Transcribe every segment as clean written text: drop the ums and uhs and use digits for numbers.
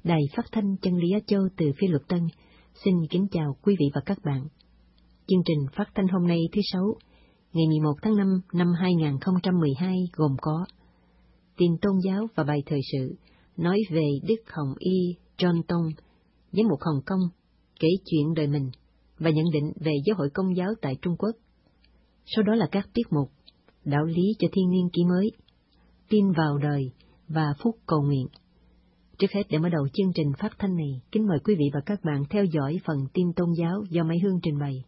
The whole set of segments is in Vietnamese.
Đài Phát thanh Chân lý Á Châu từ Phi Luật Tân xin kính chào quý vị và các bạn. Chương trình phát thanh hôm nay thứ Sáu, ngày 11 tháng 5 năm 2012 gồm có tin tôn giáo và bài thời sự nói về Đức Hồng Y John Tông, giám mục Hồng Kông, kể chuyện đời mình và nhận định về giáo hội Công giáo tại Trung Quốc. Sau đó là các tiết mục đạo lý cho thiên niên kỷ mới, tin vào đời và phúc cầu nguyện. Trước hết, để mở đầu chương trình phát thanh này, kính mời quý vị và các bạn theo dõi phần tin tôn giáo do Mai Hương trình bày.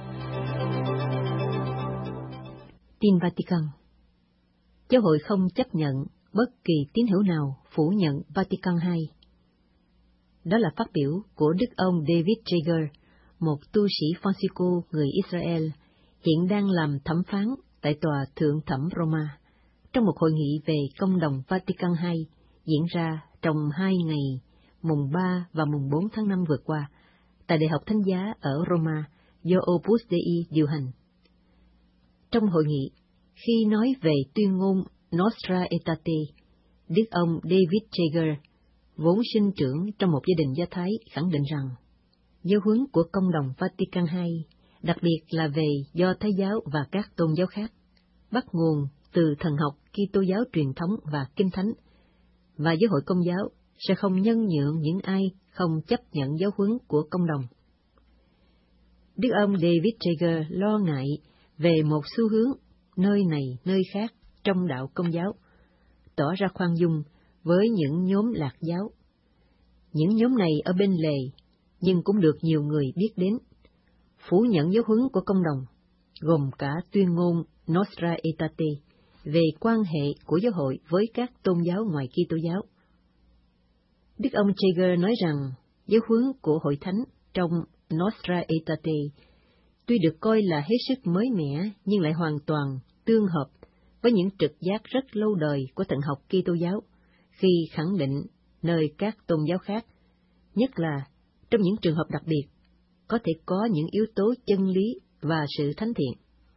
Tin Vatican. Giáo hội không chấp nhận bất kỳ tín hữu nào phủ nhận Vatican II. Đó là phát biểu của Đức ông David Jager, một tu sĩ Francisco người Israel, hiện đang làm thẩm phán tại Tòa Thượng thẩm Roma, trong một hội nghị về công đồng Vatican II diễn ra trong 2 ngày, mùng 3 và mùng 4 tháng 5 vừa qua, tại Đại học Thánh giá ở Roma, do Opus Dei điều hành. Trong hội nghị, khi nói về tuyên ngôn Nostra Aetate, Đức ông David Jager, vốn sinh trưởng trong một gia đình Do Thái, khẳng định rằng giáo huấn của công đồng Vatican II, đặc biệt là về Do Thái giáo và các tôn giáo khác, bắt nguồn từ thần học Kitô giáo truyền thống và Kinh Thánh, và giáo hội Công giáo sẽ không nhân nhượng những ai không chấp nhận giáo huấn của công đồng. Đức ông David Jager lo ngại về một xu hướng nơi này nơi khác trong đạo Công giáo, tỏ ra khoan dung với những nhóm lạc giáo. Những nhóm này ở bên lề, nhưng cũng được nhiều người biết đến, phủ nhận giáo huấn của công đồng, gồm cả tuyên ngôn Nostra Aetate về quan hệ của giáo hội với các tôn giáo ngoài Kitô giáo. Đức ông Jager nói rằng giáo huấn của hội thánh trong Nostra Aetate tuy được coi là hết sức mới mẻ, nhưng lại hoàn toàn tương hợp với những trực giác rất lâu đời của thần học Kitô giáo, khi khẳng định nơi các tôn giáo khác, nhất là trong những trường hợp đặc biệt, có thể có những yếu tố chân lý và sự thánh thiện.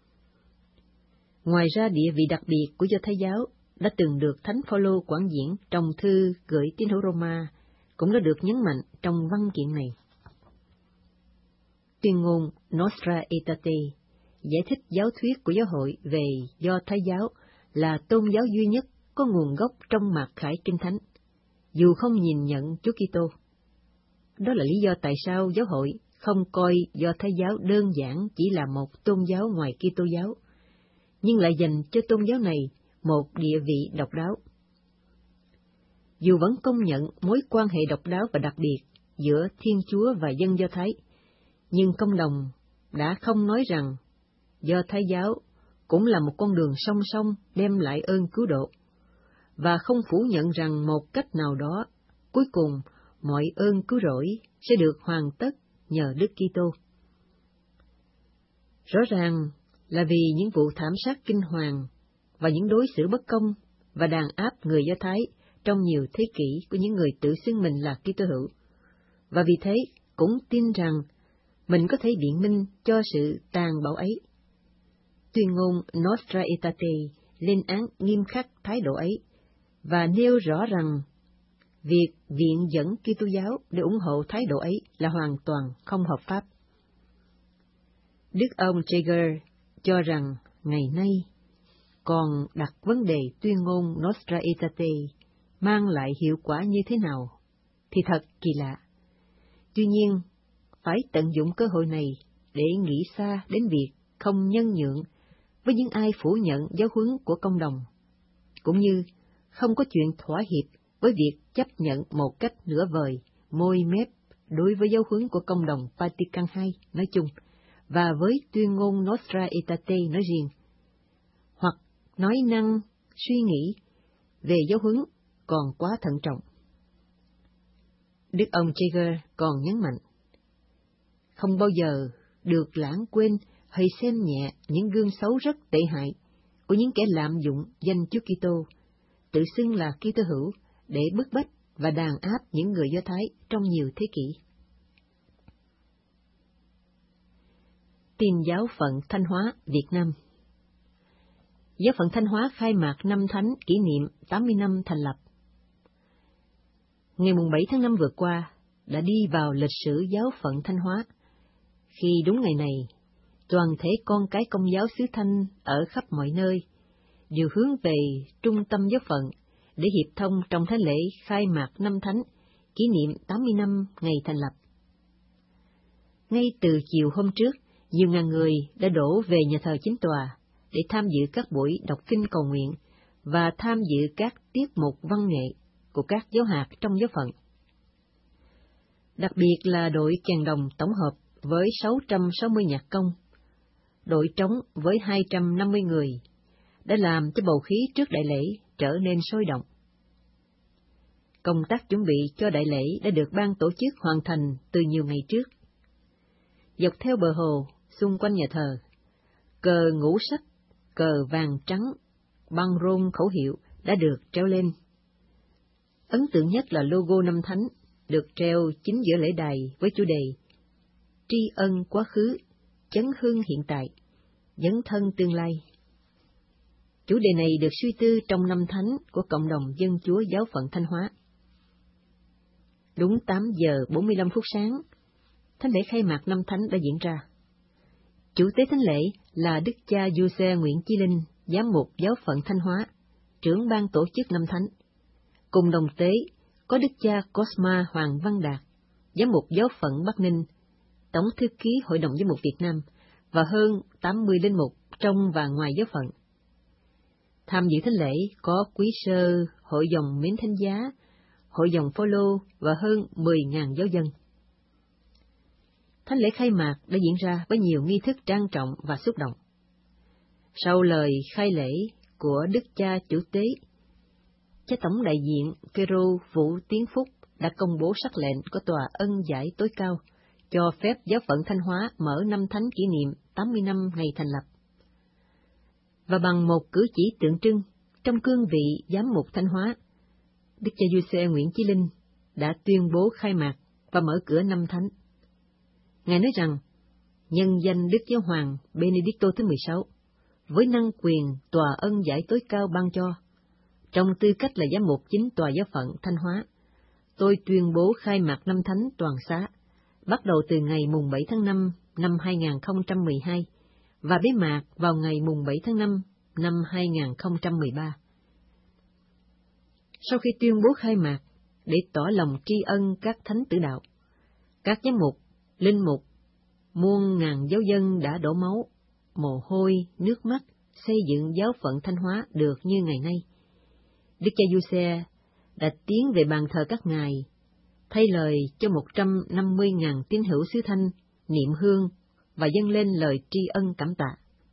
Ngoài ra, địa vị đặc biệt của Do Thái giáo đã từng được Thánh Phaolô quảng diễn trong thư gửi tín hữu Roma, cũng đã được nhấn mạnh trong văn kiện này. Tuyên ngôn Nostra Aetate giải thích giáo thuyết của giáo hội về Do Thái giáo là tôn giáo duy nhất có nguồn gốc trong mạt khải Kinh Thánh, dù không nhìn nhận Chúa Kitô. Đó là lý do tại sao giáo hội không coi Do Thái giáo đơn giản chỉ là một tôn giáo ngoài Kitô giáo, nhưng lại dành cho tôn giáo này một địa vị độc đáo. Dù vẫn công nhận mối quan hệ độc đáo và đặc biệt giữa Thiên Chúa và dân Do Thái, nhưng công đồng đã không nói rằng Do Thái giáo cũng là một con đường song song đem lại ơn cứu độ, và không phủ nhận rằng một cách nào đó, cuối cùng mọi ơn cứu rỗi sẽ được hoàn tất nhờ Đức Kitô. Rõ ràng là vì những vụ thảm sát kinh hoàng và những đối xử bất công và đàn áp người Do Thái trong nhiều thế kỷ của những người tự xưng mình là Kitô hữu, và vì thế cũng tin rằng mình có thể biện minh cho sự tàn bạo ấy. Tuyên ngôn Nostra Aetate lên án nghiêm khắc thái độ ấy và nêu rõ rằng việc viện dẫn Kitô giáo để ủng hộ thái độ ấy là hoàn toàn không hợp pháp. Đức ông Jager cho rằng ngày nay còn đặt vấn đề tuyên ngôn Nostra Aetate mang lại hiệu quả như thế nào thì thật kỳ lạ. Tuy nhiên, phải tận dụng cơ hội này để nghĩ xa đến việc không nhân nhượng với những ai phủ nhận giáo huấn của công đồng, cũng như không có chuyện thỏa hiệp với việc chấp nhận một cách nửa vời, môi mép đối với giáo huấn của công đồng Vatican II nói chung, và với tuyên ngôn Nostra Aetate nói riêng, hoặc nói năng, suy nghĩ về giáo huấn còn quá thận trọng. Đức ông Jager còn nhấn mạnh, không bao giờ được lãng quên hay xem nhẹ những gương xấu rất tệ hại của những kẻ lạm dụng danh Chúa Kitô, tự xưng là Kitô hữu để bức bách và đàn áp những người Do Thái trong nhiều thế kỷ. Tin giáo phận Thanh Hóa, Việt Nam. Giáo phận Thanh Hóa khai mạc năm Thánh kỷ niệm 80 năm thành lập. Ngày 7 tháng 5 vừa qua đã đi vào lịch sử giáo phận Thanh Hóa, khi đúng ngày này, toàn thể con cái Công giáo xứ Thanh ở khắp mọi nơi đều hướng về trung tâm giáo phận để hiệp thông trong thánh lễ khai mạc năm thánh, kỷ niệm 80 năm ngày thành lập. Ngay từ chiều hôm trước, nhiều ngàn người đã đổ về nhà thờ chính tòa để tham dự các buổi đọc kinh cầu nguyện và tham dự các tiết mục văn nghệ của các giáo hạt trong giáo phận. Đặc biệt là đội kèn đồng tổng hợp với 660 nhạc công, đội trống với 250 người, đã làm cho bầu khí trước đại lễ trở nên sôi động. Công tác chuẩn bị cho đại lễ đã được ban tổ chức hoàn thành từ nhiều ngày trước. Dọc theo bờ hồ, xung quanh nhà thờ, cờ ngũ sắc, cờ vàng trắng, băng rôn khẩu hiệu đã được treo lên. Ấn tượng nhất là logo năm thánh được treo chính giữa lễ đài với chủ đề tri ân quá khứ, chấn hưng hiện tại, dấn thân tương lai. Chủ đề này được suy tư trong năm thánh của cộng đồng dân chúa giáo phận Thanh Hóa. Đúng 8 giờ 45 phút sáng, thánh lễ khai mạc năm thánh đã diễn ra. Chủ tế thánh lễ là Đức cha Giuse Nguyễn Chí Linh, giám mục giáo phận Thanh Hóa, trưởng ban tổ chức năm thánh. Cùng đồng tế có Đức cha Cosma Hoàng Văn Đạt, giám mục giáo phận Bắc Ninh, tổng thư ký Hội đồng Giám mục Việt Nam, và hơn 80 linh mục trong và ngoài giáo phận. Tham dự thánh lễ có quý sơ, hội dòng Mến Thánh Giá, hội dòng Phaolô và hơn 10.000 giáo dân. Thánh lễ khai mạc đã diễn ra với nhiều nghi thức trang trọng và xúc động. Sau lời khai lễ của Đức cha chủ tế, cha tổng đại diện Kêrô Vũ Tiến Phúc đã công bố sắc lệnh của Tòa Ân Giải tối cao cho phép giáo phận Thanh Hóa mở năm thánh kỷ niệm 80 năm ngày thành lập. Và bằng một cử chỉ tượng trưng, trong cương vị giám mục Thanh Hóa, Đức cha Giuse Nguyễn Chí Linh đã tuyên bố khai mạc và mở cửa năm thánh. Ngài nói rằng, nhân danh Đức Giáo hoàng Benedicto thứ 16, với năng quyền Tòa Ân Giải tối cao ban cho, trong tư cách là giám mục chính tòa giáo phận Thanh Hóa, tôi tuyên bố khai mạc năm thánh toàn xá, bắt đầu từ ngày 7 tháng 5 năm 2012 và bế mạc vào ngày 7 tháng 5 năm 2013. Sau khi tuyên bố khai mạc, để tỏ lòng tri ân các thánh tử đạo, các giám mục, linh mục, muôn ngàn giáo dân đã đổ máu, mồ hôi, nước mắt, xây dựng giáo phận Thanh Hóa được như ngày nay. Đức cha Giuse đã tiến về bàn thờ các ngài, thay lời cho 150.000 tín hữu xứ Thanh niệm hương và dâng lên lời tri ân cảm tạ.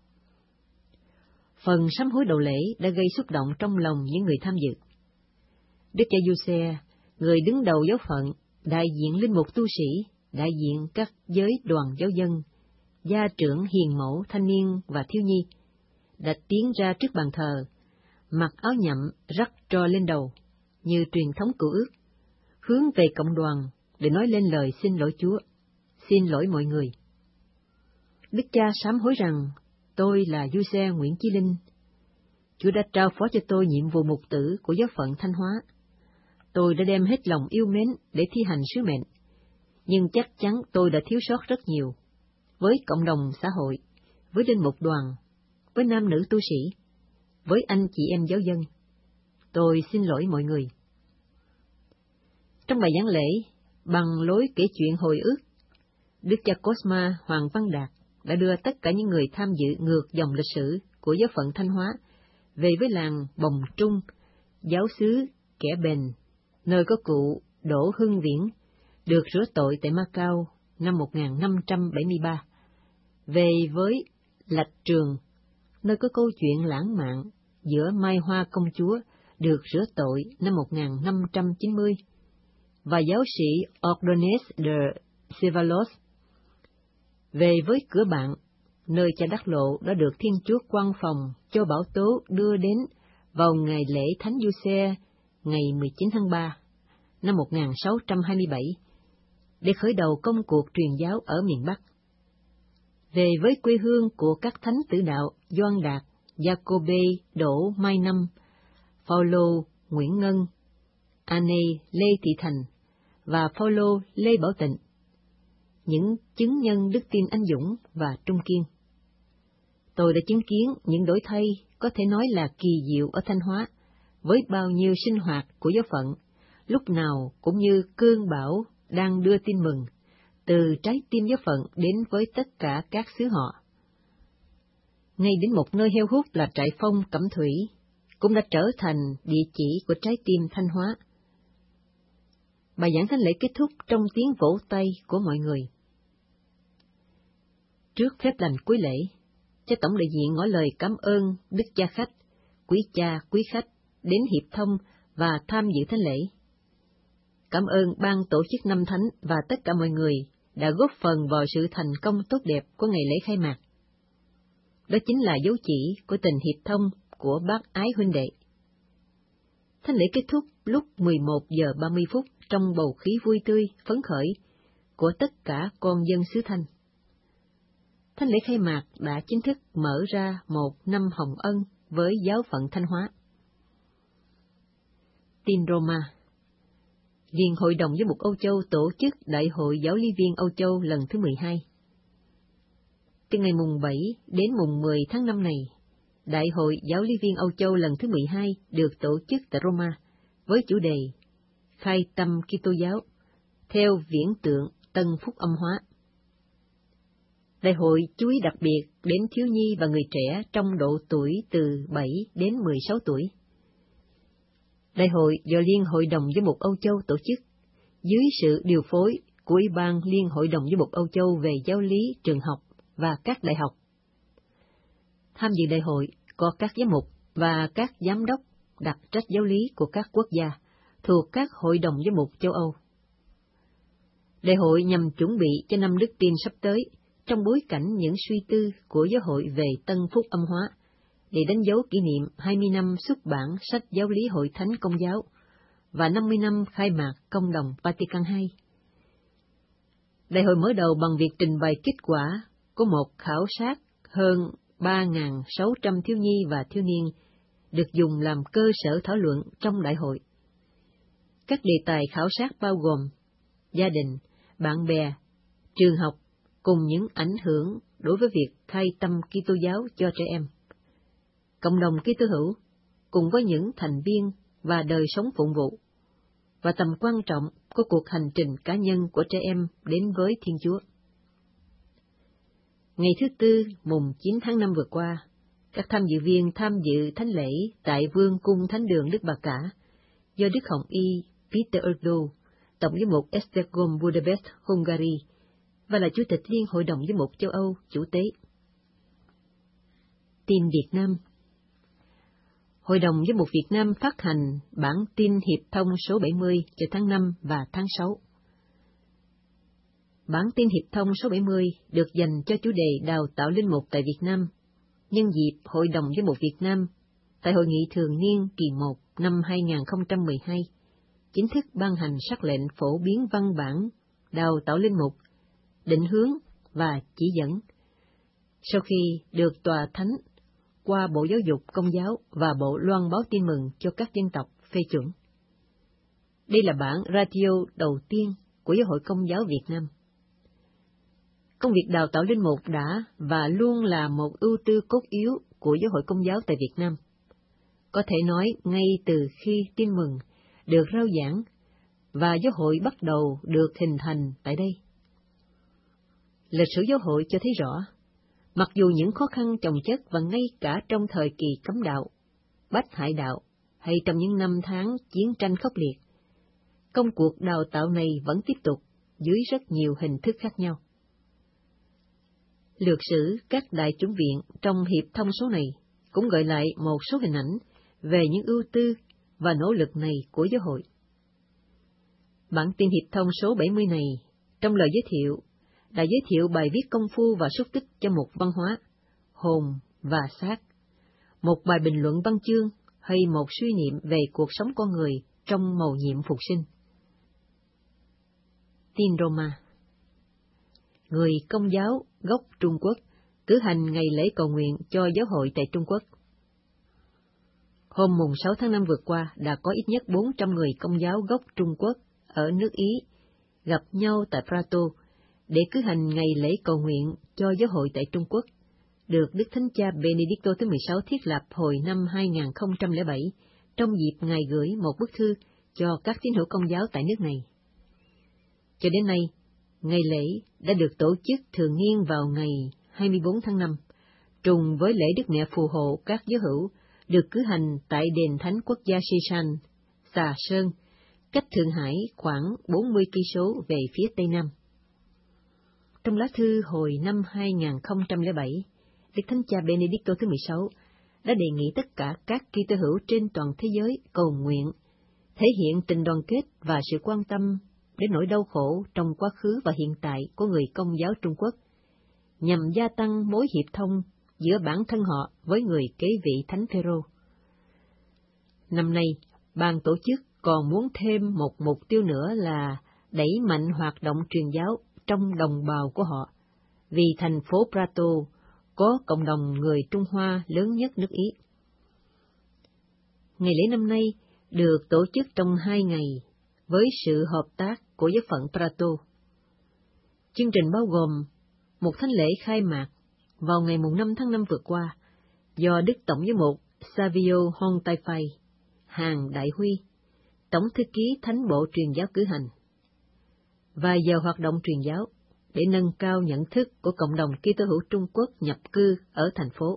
Phần sám hối đầu lễ đã gây xúc động trong lòng những người tham dự. Đức cha Giuse, người đứng đầu giáo phận, đại diện linh mục tu sĩ, đại diện các giới đoàn giáo dân, gia trưởng hiền mẫu thanh niên và thiếu nhi, đã tiến ra trước bàn thờ, mặc áo nhậm rắc tro lên đầu, như truyền thống cựu ước, hướng về cộng đoàn để nói lên lời xin lỗi Chúa, xin lỗi mọi người. Đức cha sám hối rằng, tôi là Giuse Nguyễn Chí Linh. Chúa đã trao phó cho tôi nhiệm vụ mục tử của giáo phận Thanh Hóa. Tôi đã đem hết lòng yêu mến để thi hành sứ mệnh, nhưng chắc chắn tôi đã thiếu sót rất nhiều, với cộng đồng xã hội, với linh mục đoàn, với nam nữ tu sĩ, với anh chị em giáo dân. Tôi xin lỗi mọi người. Trong bài giảng lễ, bằng lối kể chuyện hồi ức, Đức cha Cosma Hoàng Văn Đạt đã đưa tất cả những người tham dự ngược dòng lịch sử của giáo phận Thanh Hóa về với làng Bồng Trung, giáo xứ Kẻ Bền, nơi có cụ Đỗ Hưng Viễn được rửa tội tại Macau năm 1573, về với Lạch Trường, nơi có câu chuyện lãng mạn giữa Mai Hoa công chúa được rửa tội năm 1590, và giáo sĩ Ordonez de Ceballos, về với Cửa Bạn, nơi cha Đắc Lộ đã được Thiên Chúa quan phòng cho bảo tố đưa đến vào ngày lễ Thánh Giuse ngày 19 tháng 3 năm 1627, để khởi đầu công cuộc truyền giáo ở miền Bắc. Về với quê hương của các thánh tử đạo Doan Đạt, Giacôbê, Đỗ Mai Năm, Phaolô, Nguyễn Ngân, Anne Lê Thị Thành và Phaolô Lê Bảo Tịnh, những chứng nhân đức tin anh dũng và trung kiên. Tôi đã chứng kiến những đổi thay có thể nói là kỳ diệu ở Thanh Hóa, với bao nhiêu sinh hoạt của giáo phận, lúc nào cũng như cơn bão đang đưa tin mừng, từ trái tim giáo phận đến với tất cả các xứ họ. Ngay đến một nơi heo hút là trại phong Cẩm Thủy, cũng đã trở thành địa chỉ của trái tim Thanh Hóa. Bài giảng thánh lễ kết thúc trong tiếng vỗ tay của mọi người. Trước phép lành cuối lễ, cha tổng đại diện ngỏ lời cảm ơn Đức Cha Khách, quý cha, quý khách đến hiệp thông và tham dự thánh lễ. Cảm ơn ban tổ chức năm thánh và tất cả mọi người đã góp phần vào sự thành công tốt đẹp của ngày lễ khai mạc. Đó chính là dấu chỉ của tình hiệp thông của bác ái huynh đệ. Thánh lễ kết thúc lúc 11:30 trong bầu khí vui tươi, phấn khởi của tất cả con dân xứ Thanh. Thánh lễ khai mạc đã chính thức mở ra một năm hồng ân với giáo phận Thanh Hóa. Tin Roma. Liên Hội đồng Giám mục Âu Châu tổ chức Đại hội Giáo lý viên Âu Châu lần thứ 12. Từ ngày mùng 7 đến mùng 10 tháng 5 này, Đại hội Giáo lý viên Âu Châu lần thứ 12 được tổ chức tại Roma với chủ đề Khai tâm Kitô giáo theo viễn tượng Tân Phúc Âm hóa. Đại hội chú ý đặc biệt đến thiếu nhi và người trẻ trong độ tuổi từ 7 đến 16 tuổi. Đại hội do Liên Hội đồng Giám mục Âu Châu tổ chức, dưới sự điều phối của Ủy ban Liên Hội đồng Giám mục Âu Châu về giáo lý trường học và các đại học. Tham dự đại hội có các giám mục và các giám đốc đặc trách giáo lý của các quốc gia thuộc các hội đồng giám mục châu Âu. Đại hội nhằm chuẩn bị cho năm đức tin sắp tới trong bối cảnh những suy tư của giáo hội về Tân Phúc Âm hóa, để đánh dấu kỷ niệm 20 năm xuất bản sách giáo lý Hội Thánh Công giáo và 50 năm khai mạc Công đồng Vatican II. Đại hội mở đầu bằng việc trình bày kết quả của một khảo sát hơn 3.600 thiếu nhi và thiếu niên được dùng làm cơ sở thảo luận trong đại hội. Các đề tài khảo sát bao gồm gia đình, bạn bè, trường học, cùng những ảnh hưởng đối với việc khai tâm Kitô giáo cho trẻ em, cộng đồng Kitô hữu, cùng với những thành viên và đời sống phụng vụ, và tầm quan trọng của cuộc hành trình cá nhân của trẻ em đến với Thiên Chúa. Ngày thứ Tư, mùng 9 tháng 5 vừa qua, các tham dự viên tham dự thánh lễ tại Vương cung Thánh đường Đức Bà Cả do Đức Hồng Y Peter Erdo, Tổng giám mục Esztergom Budapest, Hungary, và là Chủ tịch Liên Hội đồng Giám mục châu Âu chủ tế. Tin Việt Nam. Hội đồng Giám mục Việt Nam phát hành bản tin hiệp thông số 70 cho tháng 5 và tháng 6. Bản tin hiệp thông số 70 được dành cho chủ đề đào tạo linh mục tại Việt Nam, nhân dịp Hội đồng Giám mục Việt Nam tại Hội nghị thường niên kỳ 1 năm 2012, chính thức ban hành sắc lệnh phổ biến văn bản đào tạo linh mục, định hướng và chỉ dẫn, sau khi được Tòa Thánh qua Bộ Giáo dục Công giáo và Bộ Loan báo tin mừng cho các dân tộc phê chuẩn. Đây là bản radio đầu tiên của Giáo hội Công giáo Việt Nam. Công việc đào tạo linh mục đã và luôn là một ưu tư cốt yếu của Giáo hội Công giáo tại Việt Nam. Có thể nói ngay từ khi tin mừng được rao giảng và giáo hội bắt đầu được hình thành tại đây. Lịch sử giáo hội cho thấy rõ, mặc dù những khó khăn chồng chất và ngay cả trong thời kỳ cấm đạo, bách hại đạo hay trong những năm tháng chiến tranh khốc liệt, công cuộc đào tạo này vẫn tiếp tục dưới rất nhiều hình thức khác nhau. Lược sử các đại chủng viện trong hiệp thông số này cũng gợi lại một số hình ảnh về những ưu tư và nỗ lực này của giáo hội. Bản tin hiệp thông số 70 này, trong lời giới thiệu, đã giới thiệu bài viết công phu và xúc tích cho một văn hóa, hồn và xác, một bài bình luận văn chương hay một suy niệm về cuộc sống con người trong mầu nhiệm phục sinh. Tin Roma. Người Công giáo gốc Trung Quốc cử hành ngày lễ cầu nguyện cho giáo hội tại Trung Quốc. Hôm mùng 6 tháng 5 vừa qua đã có ít nhất 400 người Công giáo gốc Trung Quốc ở nước Ý gặp nhau tại Prato để cử hành ngày lễ cầu nguyện cho giáo hội tại Trung Quốc, được Đức Thánh Cha Benedicto thứ 16 thiết lập hồi năm 2007 trong dịp Ngài gửi một bức thư cho các tín hữu Công giáo tại nước này. Cho đến nay, ngày lễ đã được tổ chức thường niên vào ngày 24 tháng 5, trùng với lễ Đức Mẹ phù hộ các giáo hữu, được cử hành tại đền Thánh Quốc gia Sisan, Xà Sơn, cách Thượng Hải khoảng 40 cây số về phía tây nam. Trong lá thư hồi năm 2007, Đức Thánh Cha Benedicto thứ 16 đã đề nghị tất cả các Kitô hữu trên toàn thế giới cầu nguyện, thể hiện tình đoàn kết và sự quan tâm đến nỗi đau khổ trong quá khứ và hiện tại của người Công giáo Trung Quốc, nhằm gia tăng mối hiệp thông giữa bản thân họ với người kế vị Thánh Phêrô. Năm nay, ban tổ chức còn muốn thêm một mục tiêu nữa là đẩy mạnh hoạt động truyền giáo trong đồng bào của họ, vì thành phố Prato có cộng đồng người Trung Hoa lớn nhất nước Ý. Ngày lễ năm nay được tổ chức trong 2 ngày với sự hợp tác của giáo phận Prato. Chương trình bao gồm một thánh lễ khai mạc vào ngày mùng 5 tháng 5 vừa qua do Đức Tổng giám mục Savio Hontaifai, Hàng Đại Huy, Tổng thư ký Thánh bộ truyền giáo cử hành, và giờ hoạt động truyền giáo để nâng cao nhận thức của cộng đồng Kitô hữu Trung Quốc nhập cư ở thành phố.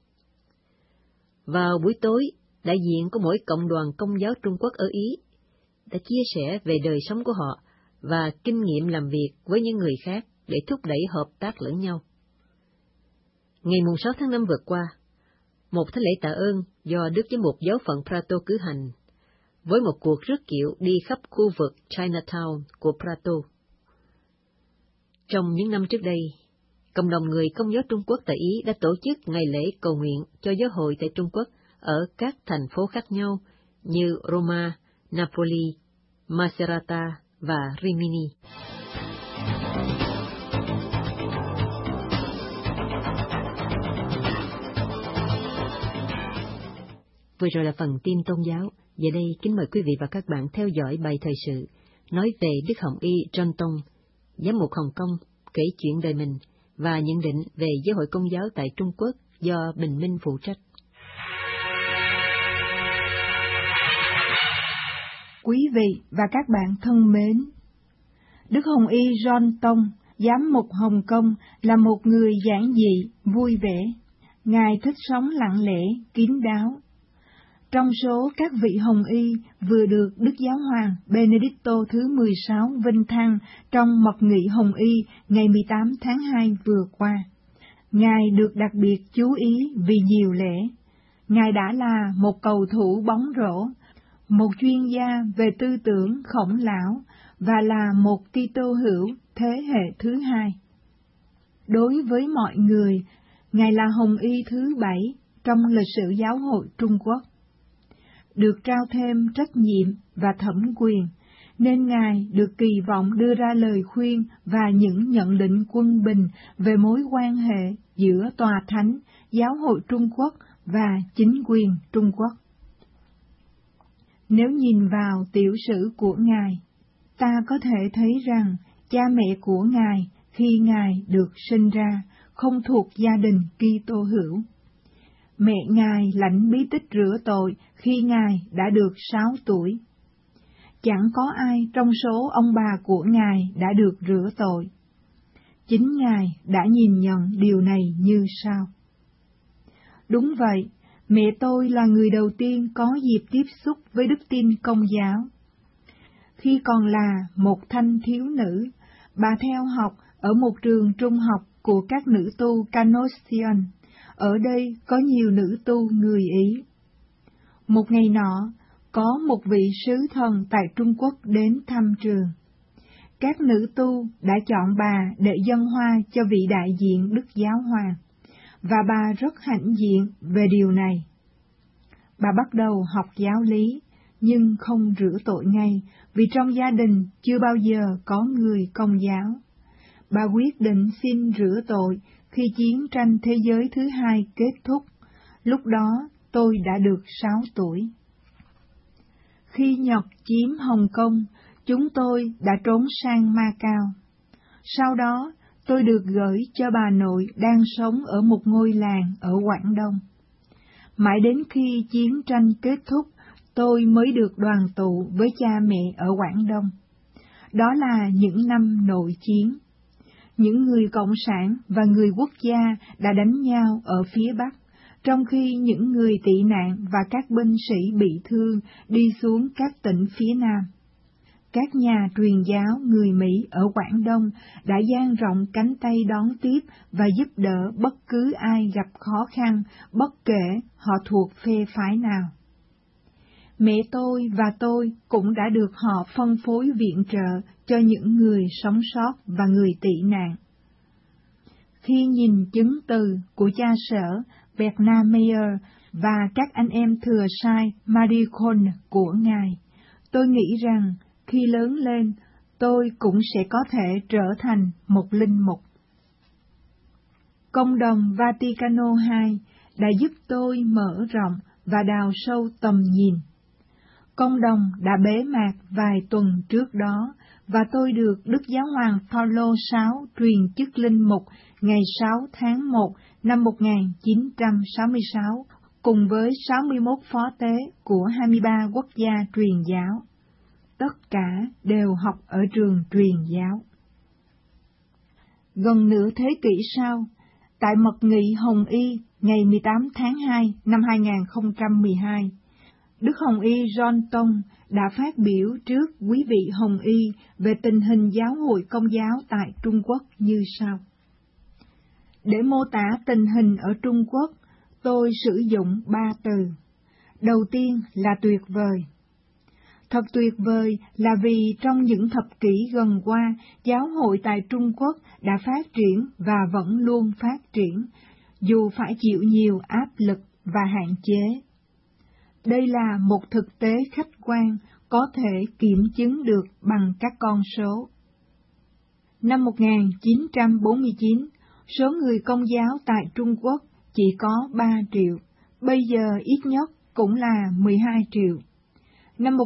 Vào buổi tối, đại diện của mỗi cộng đoàn Công giáo Trung Quốc ở Ý đã chia sẻ về đời sống của họ và kinh nghiệm làm việc với những người khác để thúc đẩy hợp tác lẫn nhau. Ngày 6 tháng 5 vừa qua, một thánh lễ tạ ơn do Đức Giám mục giáo phận Prato cử hành, với một cuộc rước kiệu đi khắp khu vực Chinatown của Prato. Trong những năm trước đây, cộng đồng người Công giáo Trung Quốc tại Ý đã tổ chức ngày lễ cầu nguyện cho giáo hội tại Trung Quốc ở các thành phố khác nhau như Roma, Napoli, Macerata và Rimini. Vừa rồi là phần tin tôn giáo. Giờ đây kính mời quý vị và các bạn theo dõi bài thời sự nói về Đức Hồng Y John Tông, giám mục Hồng Kông, kể chuyện đời mình và nhận định về giáo hội Công giáo tại Trung Quốc do Bình Minh phụ trách. Quý vị và các bạn thân mến, Đức Hồng Y John Tông, giám mục Hồng Kông, là một người giản dị, vui vẻ. Ngài thích sống lặng lẽ, kín đáo. Trong số các vị Hồng Y vừa được Đức Giáo hoàng Benedicto thứ 16 vinh thăng trong mật nghị Hồng Y ngày 18 tháng 2 vừa qua, Ngài được đặc biệt chú ý vì nhiều lẽ. Ngài đã là một cầu thủ bóng rổ, một chuyên gia về tư tưởng khổng lão và là một Kitô hữu thế hệ thứ hai. Đối với mọi người, Ngài là Hồng Y thứ 7 trong lịch sử giáo hội Trung Quốc. Được trao thêm trách nhiệm và thẩm quyền, nên Ngài được kỳ vọng đưa ra lời khuyên và những nhận định quân bình về mối quan hệ giữa Tòa Thánh, Giáo hội Trung Quốc và chính quyền Trung Quốc. Nếu nhìn vào tiểu sử của Ngài, ta có thể thấy rằng cha mẹ của Ngài khi Ngài được sinh ra không thuộc gia đình Kitô hữu. Mẹ Ngài lãnh bí tích rửa tội khi Ngài đã được 6 tuổi. Chẳng có ai trong số ông bà của Ngài đã được rửa tội. Chính Ngài đã nhìn nhận điều này như sau. Đúng vậy, mẹ tôi là người đầu tiên có dịp tiếp xúc với đức tin Công giáo. Khi còn là một thanh thiếu nữ, bà theo học ở một trường trung học của các nữ tu Canossian. Ở đây có nhiều nữ tu người Ý. Một ngày nọ, có một vị sứ thần tại Trung Quốc đến thăm trường. Các nữ tu đã chọn bà để dâng hoa cho vị đại diện Đức Giáo hoàng, và bà rất hãnh diện về điều này. Bà bắt đầu học giáo lý, nhưng không rửa tội ngay, vì trong gia đình chưa bao giờ có người Công giáo. Bà quyết định xin rửa tội khi chiến tranh thế giới thứ hai kết thúc. Lúc đó, tôi đã được 6 tuổi. Khi Nhật chiếm Hồng Kông, chúng tôi đã trốn sang Macau. Sau đó, tôi được gửi cho bà nội đang sống ở một ngôi làng ở Quảng Đông. Mãi đến khi chiến tranh kết thúc, tôi mới được đoàn tụ với cha mẹ ở Quảng Đông. Đó là những năm nội chiến. Những người cộng sản và người quốc gia đã đánh nhau ở phía Bắc, trong khi những người tị nạn và các binh sĩ bị thương đi xuống các tỉnh phía Nam. Các nhà truyền giáo người Mỹ ở Quảng Đông đã dang rộng cánh tay đón tiếp và giúp đỡ bất cứ ai gặp khó khăn, bất kể họ thuộc phe phái nào. Mẹ tôi và tôi cũng đã được họ phân phối viện trợ cho những người sống sót và người tị nạn. Khi nhìn chứng từ của cha sở Bernard Meyer và các anh em thừa sai Marie Cole của Ngài, tôi nghĩ rằng khi lớn lên, tôi cũng sẽ có thể trở thành một linh mục. Công đồng Vaticano II đã giúp tôi mở rộng và đào sâu tầm nhìn. Công đồng đã bế mạc vài tuần trước đó, và tôi được Đức Giáo hoàng Phaolô VI truyền chức linh mục ngày 6 tháng 1 năm 1966, cùng với 61 phó tế của 23 quốc gia truyền giáo. Tất cả đều học ở trường truyền giáo. Gần nửa thế kỷ sau, tại mật nghị Hồng Y ngày 18 tháng 2 năm 2012, Đức Hồng Y John Tông đã phát biểu trước quý vị Hồng Y về tình hình giáo hội Công giáo tại Trung Quốc như sau. Để mô tả tình hình ở Trung Quốc, tôi sử dụng 3 từ. Đầu tiên là tuyệt vời. Thật tuyệt vời là vì trong những thập kỷ gần qua, giáo hội tại Trung Quốc đã phát triển và vẫn luôn phát triển, dù phải chịu nhiều áp lực và hạn chế. Đây là một thực tế khách quan, có thể kiểm chứng được bằng các con số. Năm 1949, số người Công giáo tại Trung Quốc chỉ có 3 triệu, bây giờ ít nhất cũng là 12 triệu. Năm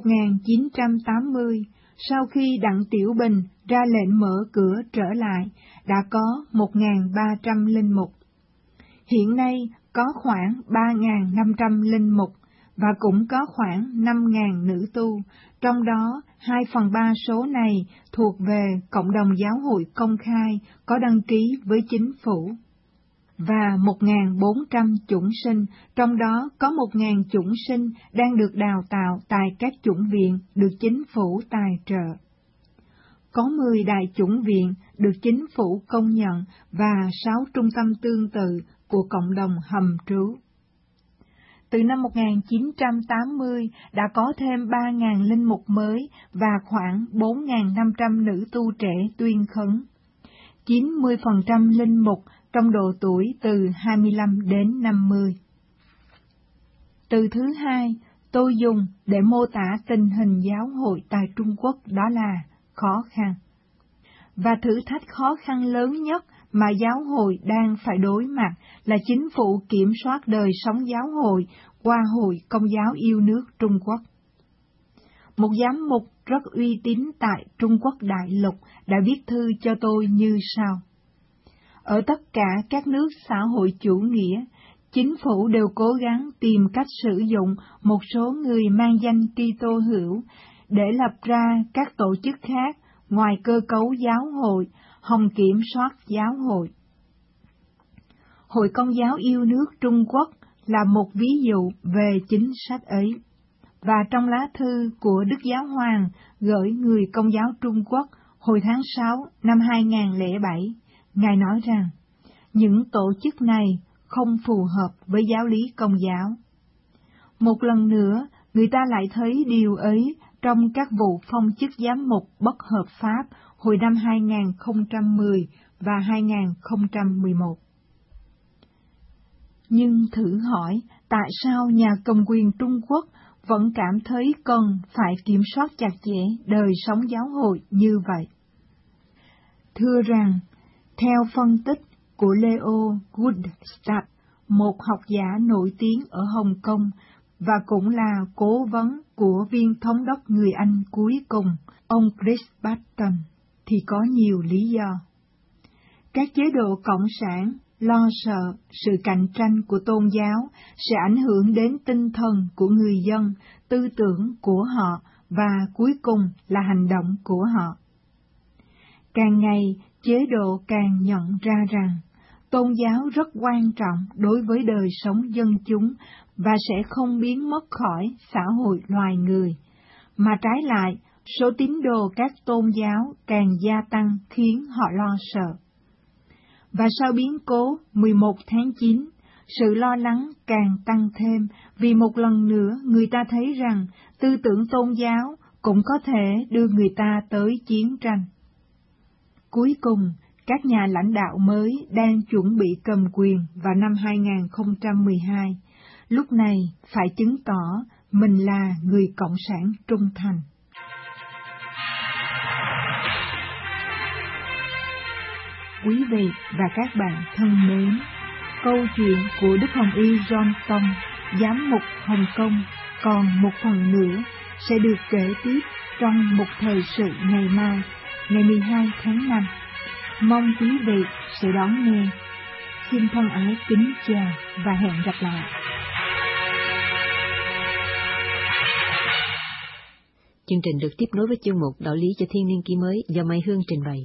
1980, sau khi Đặng Tiểu Bình ra lệnh mở cửa trở lại, đã có 1.300 linh mục. Hiện nay có khoảng 3.500 linh mục, và cũng có khoảng 5.000 nữ tu, trong đó 2/3 số này thuộc về cộng đồng giáo hội công khai có đăng ký với chính phủ, và 1.400 chủng sinh, trong đó có 1.000 chủng sinh đang được đào tạo tại các chủng viện được chính phủ tài trợ. Có 10 đại chủng viện được chính phủ công nhận và 6 trung tâm tương tự của cộng đồng hầm trú. Từ năm 1980 đã có thêm 3.000 linh mục mới và khoảng 4.500 nữ tu trẻ tuyên khấn. 90% linh mục trong độ tuổi từ 25 đến 50. Từ thứ hai, tôi dùng để mô tả tình hình giáo hội tại Trung Quốc đó là khó khăn. Và thử thách khó khăn lớn nhất mà giáo hội đang phải đối mặt là chính phủ kiểm soát đời sống giáo hội qua Hội Công giáo yêu nước Trung Quốc. Một giám mục rất uy tín tại Trung Quốc đại lục đã viết thư cho tôi như sau. Ở tất cả các nước xã hội chủ nghĩa, chính phủ đều cố gắng tìm cách sử dụng một số người mang danh Kitô hữu để lập ra các tổ chức khác ngoài cơ cấu giáo hội, hòng kiểm soát giáo hội. Hội Công giáo yêu nước Trung Quốc là một ví dụ về chính sách ấy. Và trong lá thư của Đức Giáo Hoàng gửi người Công giáo Trung Quốc hồi tháng 6 năm 2007, Ngài nói rằng, những tổ chức này không phù hợp với giáo lý Công giáo. Một lần nữa, người ta lại thấy điều ấy trong các vụ phong chức giám mục bất hợp pháp hồi năm 2010 và 2011. Nhưng thử hỏi, tại sao nhà cầm quyền Trung Quốc vẫn cảm thấy cần phải kiểm soát chặt chẽ đời sống giáo hội như vậy? Thưa rằng, theo phân tích của Leo Goodstadt, một học giả nổi tiếng ở Hồng Kông và cũng là cố vấn của viên thống đốc người Anh cuối cùng, ông Chris Barton, thì có nhiều lý do. Các chế độ cộng sản lo sợ sự cạnh tranh của tôn giáo sẽ ảnh hưởng đến tinh thần của người dân, tư tưởng của họ và cuối cùng là hành động của họ. Càng ngày, chế độ càng nhận ra rằng tôn giáo rất quan trọng đối với đời sống dân chúng và sẽ không biến mất khỏi xã hội loài người, mà trái lại, số tín đồ các tôn giáo càng gia tăng khiến họ lo sợ. Và sau biến cố 11 tháng 9, sự lo lắng càng tăng thêm vì một lần nữa người ta thấy rằng tư tưởng tôn giáo cũng có thể đưa người ta tới chiến tranh. Cuối cùng, các nhà lãnh đạo mới đang chuẩn bị cầm quyền vào năm 2012, lúc này phải chứng tỏ mình là người cộng sản trung thành. Quý vị và các bạn thân mến, câu chuyện của Đức Hồng Y Johnson, giám mục Hồng Kông, còn một phần nữa sẽ được kể tiếp trong một thời sự ngày mai, ngày 12 tháng 5. Mong quý vị sẽ đón nghe. Xin thân ái kính chào và hẹn gặp lại. Chương trình được tiếp nối với chương mục Đạo lý cho thiên niên kỷ mới do Mai Hương trình bày.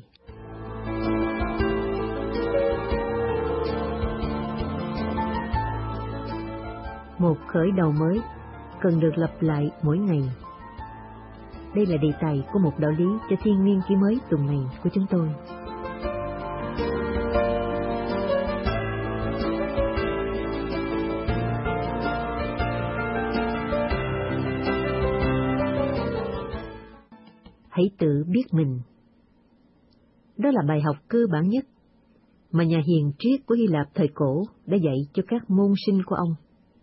Một khởi đầu mới cần được lặp lại mỗi ngày. Đây là đề tài của một đạo lý cho thiên niên kỷ mới tuần này của chúng tôi. Hãy tự biết mình. Đó là bài học cơ bản nhất mà nhà hiền triết của Hy Lạp thời cổ đã dạy cho các môn sinh của ông.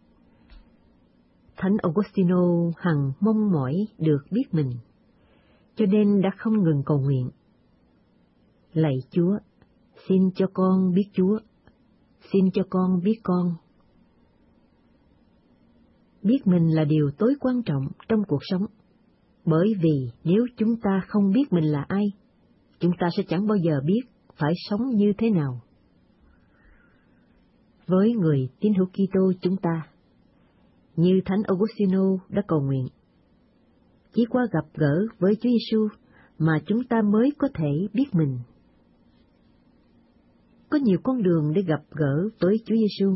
Thánh Augustino hằng mong mỏi được biết mình, cho nên đã không ngừng cầu nguyện. Lạy Chúa, xin cho con biết Chúa, xin cho con biết con. Biết mình là điều tối quan trọng trong cuộc sống, bởi vì nếu chúng ta không biết mình là ai, chúng ta sẽ chẳng bao giờ biết phải sống như thế nào. Với người tín hữu Kitô chúng ta, như Thánh Augustino đã cầu nguyện, chỉ qua gặp gỡ với Chúa Giêsu mà chúng ta mới có thể biết mình. Có nhiều con đường để gặp gỡ với Chúa Giêsu.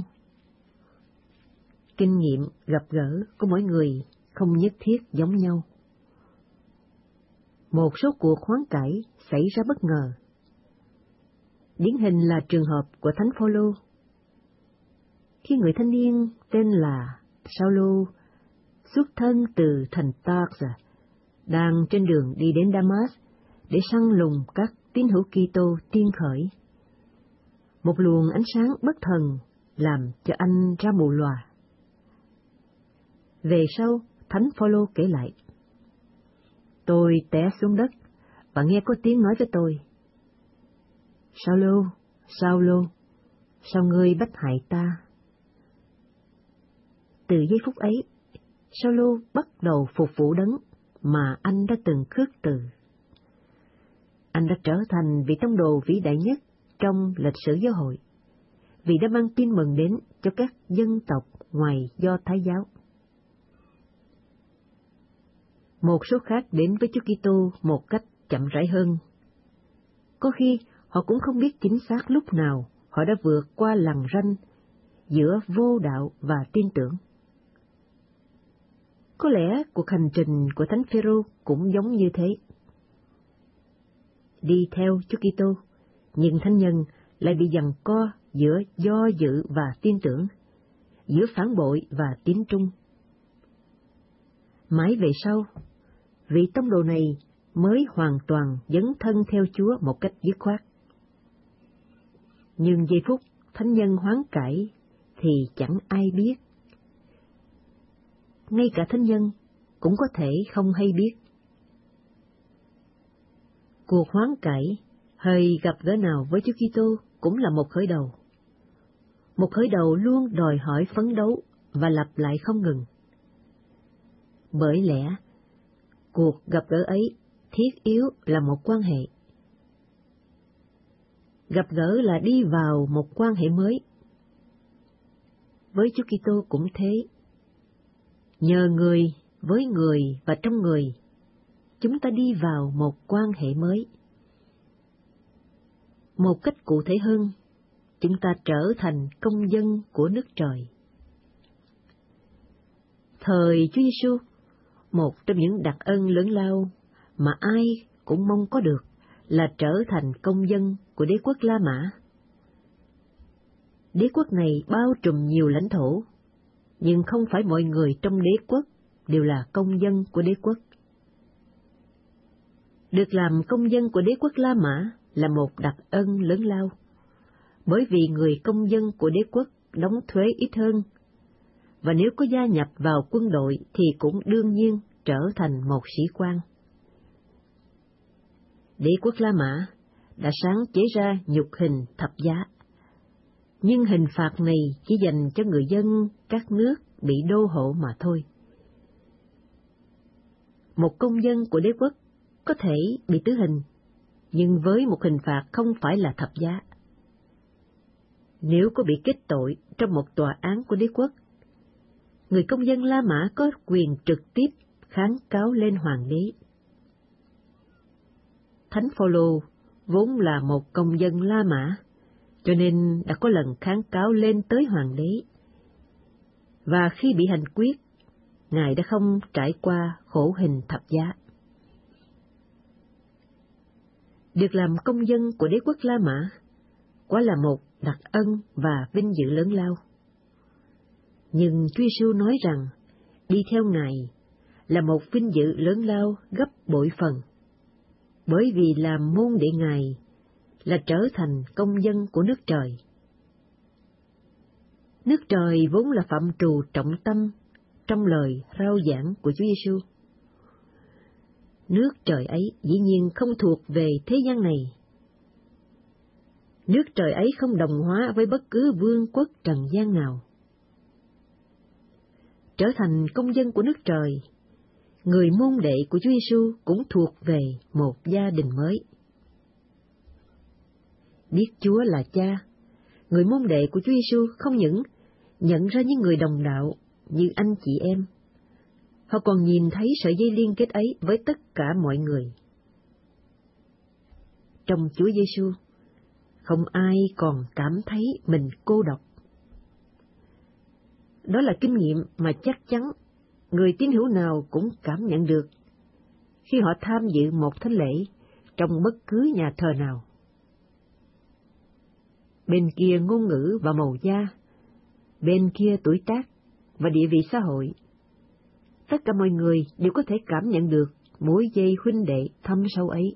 Kinh nghiệm gặp gỡ của mỗi người không nhất thiết giống nhau. Một số cuộc hoán cải xảy ra bất ngờ. Điển hình là trường hợp của Thánh Phaolô. Khi người thanh niên tên là Saulo xuất thân từ thành Tarsa, đang trên đường đi đến Damas để săn lùng các tín hữu Kitô tiên khởi, một luồng ánh sáng bất thần làm cho anh ra mù lòa. Về sau, Thánh Phaolô kể lại: Tôi té xuống đất và nghe có tiếng nói với tôi: Saulo, Saulo, sao ngươi bắt hại ta? Từ giây phút ấy, Saulo bắt đầu phục vụ Đấng mà anh đã từng khước từ. Anh đã trở thành vị tông đồ vĩ đại nhất trong lịch sử giáo hội, vì đã mang tin mừng đến cho các dân tộc ngoài Do Thái giáo. Một số khác đến với Chúa Kitô một cách chậm rãi hơn. Có khi họ cũng không biết chính xác lúc nào họ đã vượt qua lằn ranh giữa vô đạo và tin tưởng. Có lẽ cuộc hành trình của Thánh Phêrô cũng giống như thế. Đi theo Chúa Kitô, nhưng thánh nhân lại bị giằng co giữa do dự và tin tưởng, giữa phản bội và tín trung. Mãi về sau, vị tông đồ này mới hoàn toàn dấn thân theo Chúa một cách dứt khoát. Nhưng giây phút thánh nhân hoán cải thì chẳng ai biết. Ngay cả thánh nhân cũng có thể không hay biết. Cuộc hoán cải hay gặp gỡ nào với Chúa Kitô cũng là một khởi đầu. Một khởi đầu luôn đòi hỏi phấn đấu và lặp lại không ngừng. Bởi lẽ, cuộc gặp gỡ ấy thiết yếu là một quan hệ. Gặp gỡ là đi vào một quan hệ mới. Với Chúa Kitô cũng thế. Nhờ người, với người và trong người, chúng ta đi vào một quan hệ mới. Một cách cụ thể hơn, chúng ta trở thành công dân của nước trời. Thời Chúa Giêsu, một trong những đặc ân lớn lao mà ai cũng mong có được là trở thành công dân của đế quốc La Mã. Đế quốc này bao trùm nhiều lãnh thổ, nhưng không phải mọi người trong đế quốc đều là công dân của đế quốc. Được làm công dân của đế quốc La Mã là một đặc ân lớn lao, bởi vì người công dân của đế quốc đóng thuế ít hơn, và nếu có gia nhập vào quân đội thì cũng đương nhiên trở thành một sĩ quan. Đế quốc La Mã đã sáng chế ra nhục hình thập giá, nhưng hình phạt này chỉ dành cho người dân các nước bị đô hộ mà thôi. Một công dân của đế quốc có thể bị tử hình, nhưng với một hình phạt không phải là thập giá. Nếu có bị kết tội trong một tòa án của đế quốc, người công dân La Mã có quyền trực tiếp kháng cáo lên hoàng đế. Thánh Phaolô vốn là một công dân La Mã, cho nên đã có lần kháng cáo lên tới hoàng đế. Và khi bị hành quyết, Ngài đã không trải qua khổ hình thập giá. Được làm công dân của đế quốc La Mã quả là một đặc ân và vinh dự lớn lao. Nhưng Chúa Giêsu nói rằng đi theo Ngài là một vinh dự lớn lao gấp bội phần, bởi vì làm môn đệ Ngài là trở thành công dân của nước trời. Nước trời vốn là phạm trù trọng tâm trong lời rao giảng của Chúa Giêsu. Nước trời ấy dĩ nhiên không thuộc về thế gian này. Nước trời ấy không đồng hóa với bất cứ vương quốc trần gian nào. Trở thành công dân của nước trời, người môn đệ của Chúa Giêsu cũng thuộc về một gia đình mới. Biết Chúa là Cha, người môn đệ của Chúa Giêsu không những nhận ra những người đồng đạo như anh chị em, họ còn nhìn thấy sợi dây liên kết ấy với tất cả mọi người. Trong Chúa Giêsu, không ai còn cảm thấy mình cô độc. Đó là kinh nghiệm mà chắc chắn người tín hữu nào cũng cảm nhận được khi họ tham dự một thánh lễ trong bất cứ nhà thờ nào. Bên kia ngôn ngữ và màu da, bên kia tuổi tác và địa vị xã hội, tất cả mọi người đều có thể cảm nhận được mối dây huynh đệ thâm sâu ấy.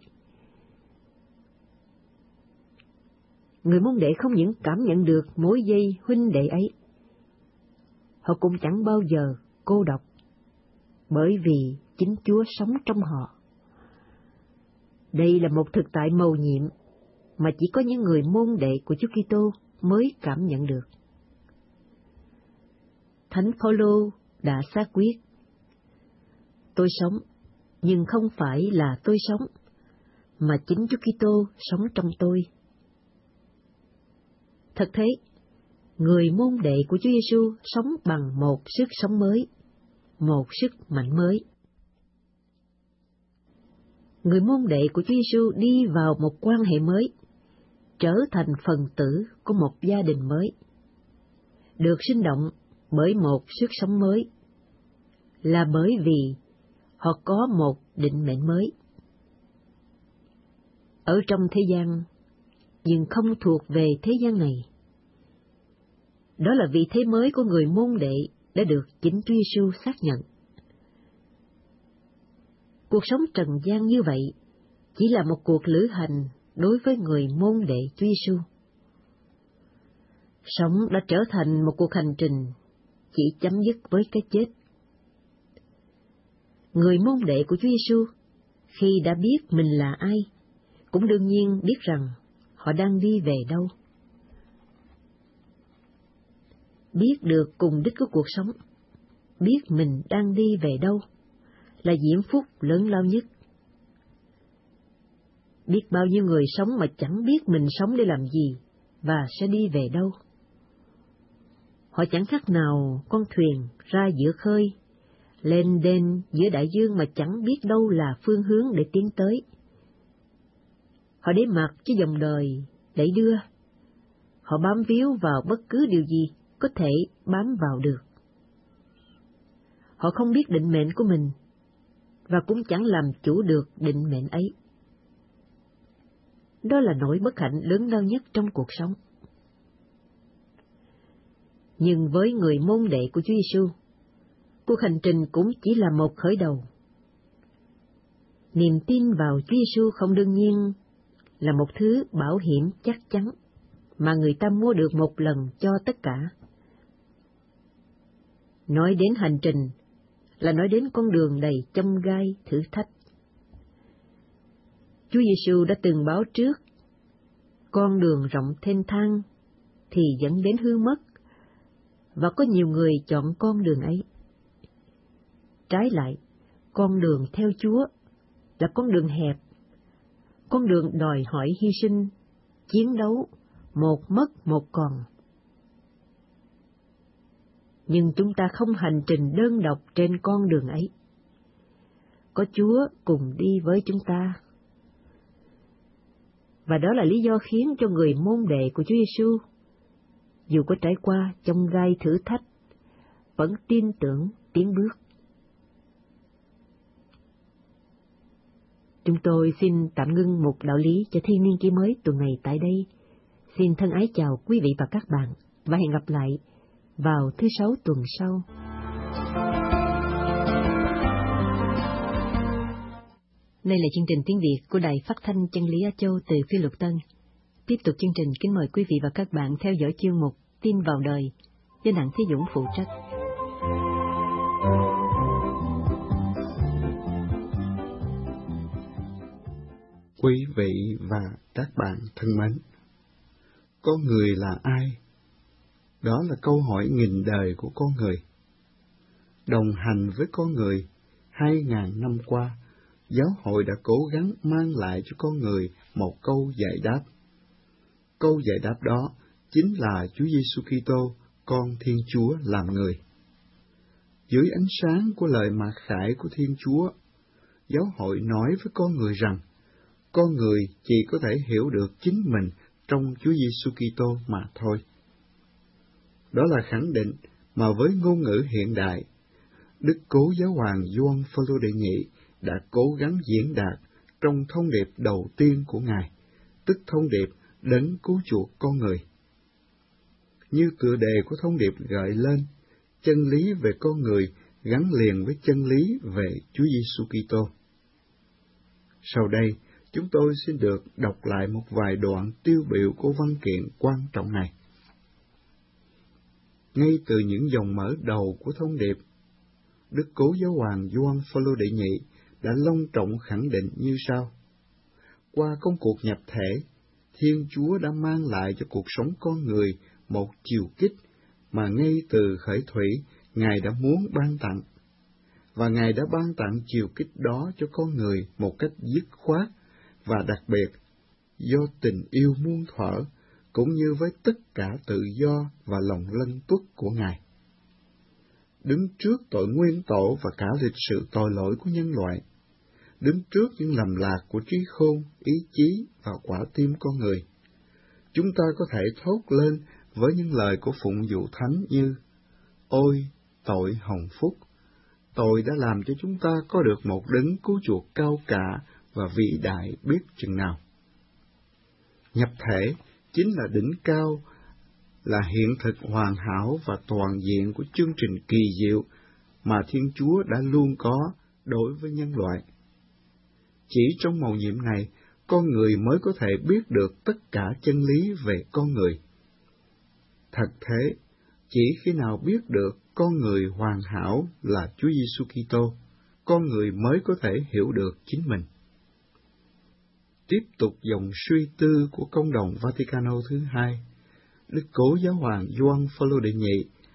Người môn đệ không những cảm nhận được mối dây huynh đệ ấy, họ cũng chẳng bao giờ cô độc, bởi vì chính Chúa sống trong họ. Đây là một thực tại mầu nhiệm mà chỉ có những người môn đệ của Chúa Kitô mới cảm nhận được. Thánh Phaolô đã xác quyết: tôi sống, nhưng không phải là tôi sống, mà chính Chúa Kitô sống trong tôi. Thật thế, người môn đệ của Chúa Giêsu sống bằng một sức sống mới, một sức mạnh mới. Người môn đệ của Chúa Giêsu đi vào một quan hệ mới, trở thành phần tử của một gia đình mới, được sinh động bởi một sức sống mới, là bởi vì họ có một định mệnh mới. Ở trong thế gian, nhưng không thuộc về thế gian này. Đó là vị thế mới của người môn đệ đã được chính Chúa Giêsu xác nhận. Cuộc sống trần gian như vậy chỉ là một cuộc lữ hành đối với người môn đệ Chúa Giêsu. Sống đã trở thành một cuộc hành trình chỉ chấm dứt với cái chết. Người môn đệ của Chúa Giêsu khi đã biết mình là ai, cũng đương nhiên biết rằng họ đang đi về đâu. Biết được cùng đích của cuộc sống, biết mình đang đi về đâu, là diễm phúc lớn lao nhất. Biết bao nhiêu người sống mà chẳng biết mình sống để làm gì và sẽ đi về đâu. Họ chẳng khác nào con thuyền ra giữa khơi, lên đên giữa đại dương mà chẳng biết đâu là phương hướng để tiến tới. Họ để mặc cho dòng đời đẩy đưa. Họ bám víu vào bất cứ điều gì có thể bám vào được. Họ không biết định mệnh của mình, và cũng chẳng làm chủ được định mệnh ấy. Đó là nỗi bất hạnh lớn lao nhất trong cuộc sống. Nhưng với người môn đệ của Chúa Giêsu, cuộc hành trình cũng chỉ là một khởi đầu. Niềm tin vào Chúa Giêsu không đương nhiên là một thứ bảo hiểm chắc chắn mà người ta mua được một lần cho tất cả. Nói đến hành trình là nói đến con đường đầy chông gai thử thách. Chúa Giêsu đã từng báo trước, con đường rộng thênh thang thì dẫn đến hư mất, và có nhiều người chọn con đường ấy. Trái lại, con đường theo Chúa là con đường hẹp, con đường đòi hỏi hy sinh, chiến đấu, một mất một còn. Nhưng chúng ta không hành trình đơn độc trên con đường ấy. Có Chúa cùng đi với chúng ta. Và đó là lý do khiến cho người môn đệ của Chúa Giêsu, dù có trải qua chông gai thử thách, vẫn tin tưởng tiến bước. Chúng tôi xin tạm ngưng một đạo lý cho thiên niên kỷ mới tuần này tại đây. Xin thân ái chào quý vị và các bạn, và hẹn gặp lại vào thứ Sáu tuần sau. Đây là chương trình tiếng Việt của Đài Phát thanh Chân lý Á Châu từ Phi Luật Tân. Tiếp tục chương trình, kính mời quý vị và các bạn theo dõi chương mục Tin vào đời do Đặng Thế Dũng phụ trách. Quý vị và các bạn thân mến, con người là ai? Đó là câu hỏi nghìn đời của con người. Đồng hành với con người 2.000 năm qua, giáo hội đã cố gắng mang lại cho con người một câu giải đáp. Câu giải đáp đó chính là Chúa Giêsu Kitô, con Thiên Chúa làm người. Dưới ánh sáng của lời mặc khải của Thiên Chúa, giáo hội nói với con người rằng, con người chỉ có thể hiểu được chính mình trong Chúa Giêsu Kitô mà thôi. Đó là khẳng định mà với ngôn ngữ hiện đại, Đức Cố Giáo hoàng Gioan Phaolô đệ nhị đã cố gắng diễn đạt trong thông điệp đầu tiên của Ngài, tức thông điệp đấng cứu chuộc con người. Như tựa đề của thông điệp gợi lên, chân lý về con người gắn liền với chân lý về Chúa Giêsu Kitô. Sau đây, chúng tôi xin được đọc lại một vài đoạn tiêu biểu của văn kiện quan trọng này. Ngay từ những dòng mở đầu của thông điệp, Đức Cố Giáo hoàng Gioan Phaolô đệ nhị đã long trọng khẳng định như sau: qua công cuộc nhập thể, Thiên Chúa đã mang lại cho cuộc sống con người một chiều kích mà ngay từ khởi thủy Ngài đã muốn ban tặng, và Ngài đã ban tặng chiều kích đó cho con người một cách dứt khoát và đặc biệt, do tình yêu muôn thuở, cũng như với tất cả tự do và lòng lân tuất của Ngài. Đứng trước tội nguyên tổ và cả lịch sử tội lỗi của nhân loại, đứng trước những lầm lạc của trí khôn, ý chí và quả tim con người, chúng ta có thể thốt lên với những lời của phụng dụ thánh như: ôi, tội hồng phúc! Tội đã làm cho chúng ta có được một đấng cứu chuộc cao cả và vĩ đại biết chừng nào. Nhập thể chính là đỉnh cao, là hiện thực hoàn hảo và toàn diện của chương trình kỳ diệu mà Thiên Chúa đã luôn có đối với nhân loại. Chỉ trong mầu nhiệm này, con người mới có thể biết được tất cả chân lý về con người. Thật thế, chỉ khi nào biết được con người hoàn hảo là Chúa Giêsu Kitô, con người mới có thể hiểu được chính mình. Tiếp tục dòng suy tư của Công đồng Vaticano thứ hai, Đức Cố Giáo hoàng Gioan Phaolô đệ nhị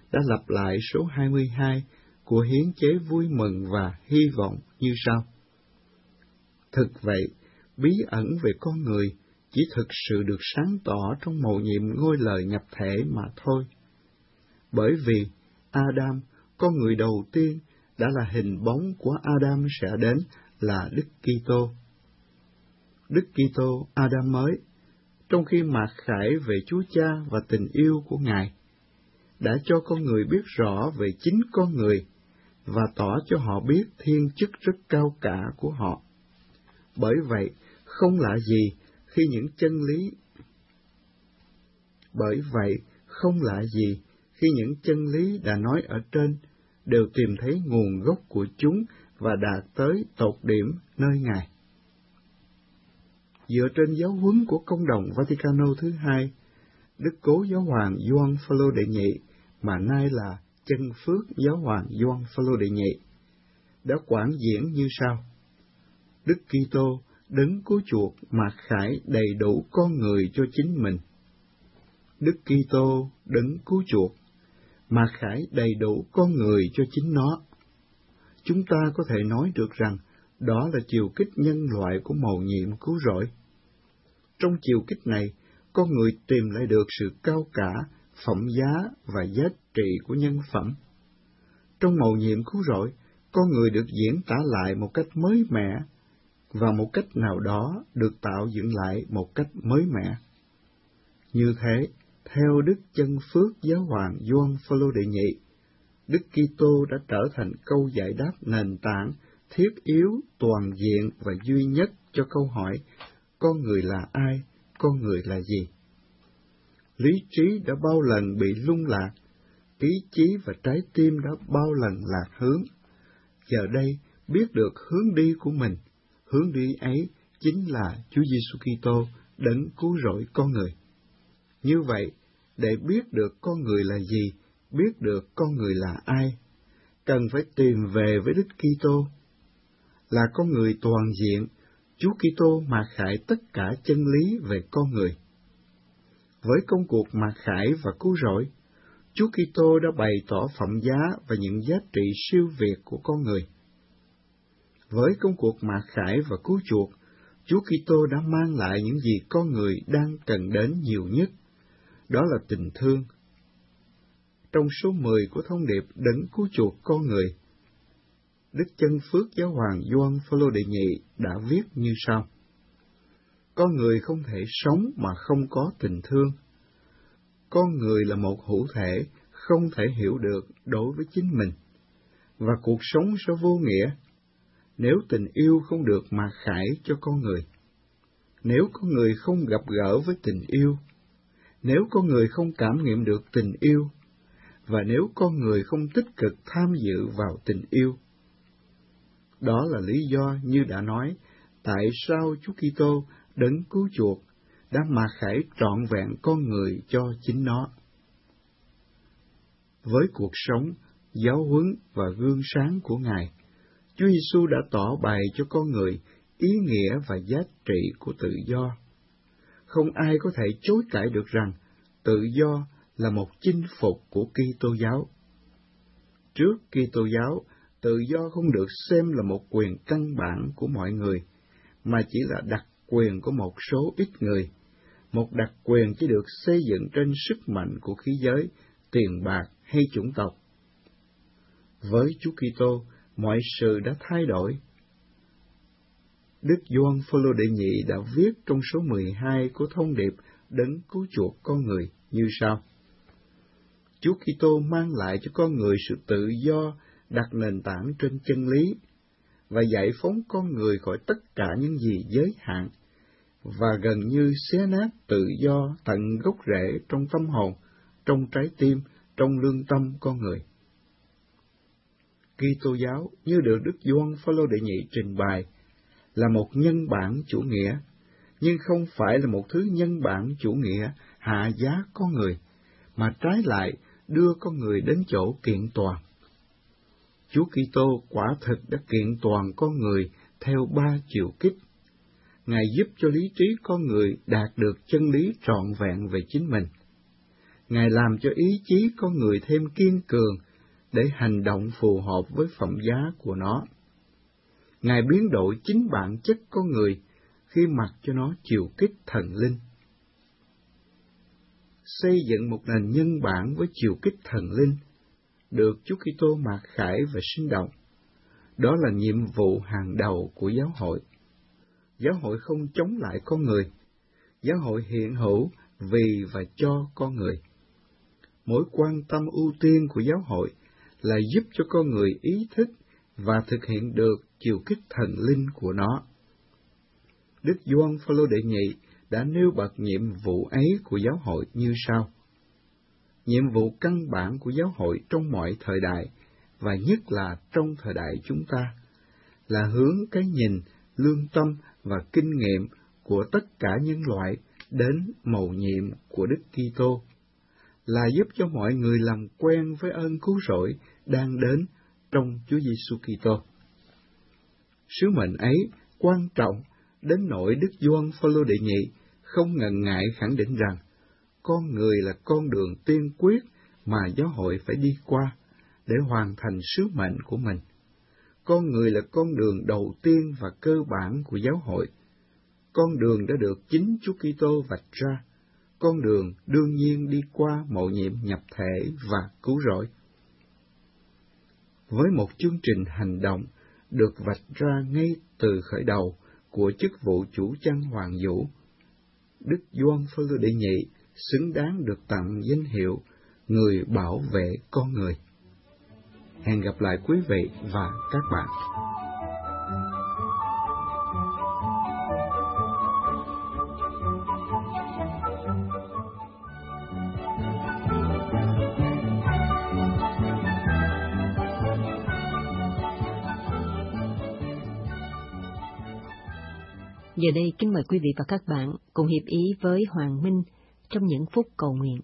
đã lặp lại số 22 của hiến chế vui mừng và hy vọng như sau. Thực vậy, bí ẩn về con người chỉ thực sự được sáng tỏ trong mầu nhiệm ngôi lời nhập thể mà thôi. Bởi vì Adam, con người đầu tiên, đã là hình bóng của Adam sẽ đến là Đức Kitô. Đức Kitô, Adam mới, trong khi mặc khải về Chúa Cha và tình yêu của Ngài, đã cho con người biết rõ về chính con người và tỏ cho họ biết thiên chức rất cao cả của họ. Bởi vậy, không lạ gì khi những chân lý đã nói ở trên đều tìm thấy nguồn gốc của chúng và đạt tới tột điểm nơi Ngài. Dựa trên giáo huấn của Công đồng Vaticano thứ hai, Đức Cố Giáo hoàng Gioan Phaolô đệ nhị, mà nay là Chân Phước Giáo hoàng Gioan Phaolô đệ nhị, đã quảng diễn như sau: Đức Kitô đấng cứu chuộc mặc khải đầy đủ con người cho chính mình. Đức Kitô đấng cứu chuộc mặc khải đầy đủ con người cho chính nó. Chúng ta có thể nói được rằng đó là chiều kích nhân loại của mầu nhiệm cứu rỗi. Trong chiều kích này, con người tìm lại được sự cao cả, phẩm giá và giá trị của nhân phẩm. Trong mầu nhiệm cứu rỗi, con người được diễn tả lại một cách mới mẻ, và một cách nào đó được tạo dựng lại một cách mới mẻ. Như thế, theo Đức Chân Phước Giáo hoàng Gioan Phaolô đệ nhị, Đức Kitô đã trở thành câu giải đáp nền tảng, thiết yếu, toàn diện và duy nhất cho câu hỏi: con người là ai, con người là gì? Lý trí đã bao lần bị lung lạc, ý chí và trái tim đã bao lần lạc hướng. Giờ đây, biết được hướng đi của mình, hướng đi ấy chính là Chúa Giêsu Kitô đấng cứu rỗi con người. Như vậy, để biết được con người là gì, biết được con người là ai, cần phải tìm về với Đức Kitô. Là con người toàn diện, Chúa Kitô mặc khải tất cả chân lý về con người. Với công cuộc mặc khải và cứu rỗi, Chúa Kitô đã bày tỏ phẩm giá và những giá trị siêu việt của con người. Với công cuộc mặc khải và cứu chuộc, Chúa Kitô đã mang lại những gì con người đang cần đến nhiều nhất, đó là tình thương. Trong số 10 của thông điệp đấng cứu chuộc con người, Đức Chân Phước Giáo hoàng Gioan Phaolô đệ nhị đã viết như sau: con người không thể sống mà không có tình thương. Con người là một hữu thể không thể hiểu được đối với chính mình, và cuộc sống sẽ vô nghĩa nếu tình yêu không được mặc khải cho con người. Nếu con người không gặp gỡ với tình yêu, nếu con người không cảm nghiệm được tình yêu, và nếu con người không tích cực tham dự vào tình yêu. Đó là lý do như đã nói, tại sao Chúa Kitô đấng cứu chuộc đã mặc khải trọn vẹn con người cho chính nó. Với cuộc sống, giáo huấn và gương sáng của Ngài, Chúa Giêsu đã tỏ bày cho con người ý nghĩa và giá trị của tự do. Không ai có thể chối cãi được rằng tự do là một chinh phục của Kitô giáo. Trước Kitô giáo, tự do không được xem là một quyền căn bản của mọi người, mà chỉ là đặc quyền của một số ít người, một đặc quyền chỉ được xây dựng trên sức mạnh của khí giới, tiền bạc hay chủng tộc. Với Chúa Kitô, mọi sự đã thay đổi. Đức Gioan Phaolô đệ nhị đã viết trong số 12 của thông điệp đấng cứu chuộc con người như sau: Chúa Kitô mang lại cho con người sự tự do đặt nền tảng trên chân lý và giải phóng con người khỏi tất cả những gì giới hạn và gần như xé nát tự do tận gốc rễ trong tâm hồn, trong trái tim, trong lương tâm con người. Kitô giáo như được Đức Gioan Phaolô đệ nhị trình bày là một nhân bản chủ nghĩa, nhưng không phải là một thứ nhân bản chủ nghĩa hạ giá con người, mà trái lại đưa con người đến chỗ kiện toàn. Chúa Kitô quả thực đã kiện toàn con người theo 3 chiều kích. Ngài giúp cho lý trí con người đạt được chân lý trọn vẹn về chính mình. Ngài làm cho ý chí con người thêm kiên cường để hành động phù hợp với phẩm giá của nó. Ngài biến đổi chính bản chất con người khi mặc cho nó chiều kích thần linh. Xây dựng một nền nhân bản với chiều kích thần linh, được Chúa Kitô mặc khải và sinh động. Đó là nhiệm vụ hàng đầu của giáo hội. Giáo hội không chống lại con người. Giáo hội hiện hữu vì và cho con người. Mối quan tâm ưu tiên của giáo hội là giúp cho con người ý thức và thực hiện được chiều kích thần linh của nó. Đức Gioan Phaolô đệ nhị đã nêu bật nhiệm vụ ấy của giáo hội như sau. Nhiệm vụ căn bản của giáo hội trong mọi thời đại, và nhất là trong thời đại chúng ta, là hướng cái nhìn, lương tâm và kinh nghiệm của tất cả nhân loại đến mầu nhiệm của Đức Kitô, là giúp cho mọi người làm quen với ơn cứu rỗi đang đến trong Chúa Giêsu Kitô. Sứ mệnh ấy quan trọng đến nỗi Đức Gioan Phaolô đệ nhị không ngần ngại khẳng định rằng con người là con đường tiên quyết mà giáo hội phải đi qua để hoàn thành sứ mệnh của mình. Con người là con đường đầu tiên và cơ bản của giáo hội. Con đường đã được chính Chúa Kitô vạch ra, con đường đương nhiên đi qua mầu nhiệm nhập thể và cứu rỗi. Với một chương trình hành động được vạch ra ngay từ khởi đầu của chức vụ chủ chăn hoàng vũ, Đức Gioan Phaolô đệ nhị xứng đáng được tặng danh hiệu người bảo vệ con người. Hẹn gặp lại quý vị và các bạn. Giờ đây kính mời quý vị và các bạn cùng hiệp ý với Hoàng Minh trong những phút cầu nguyện.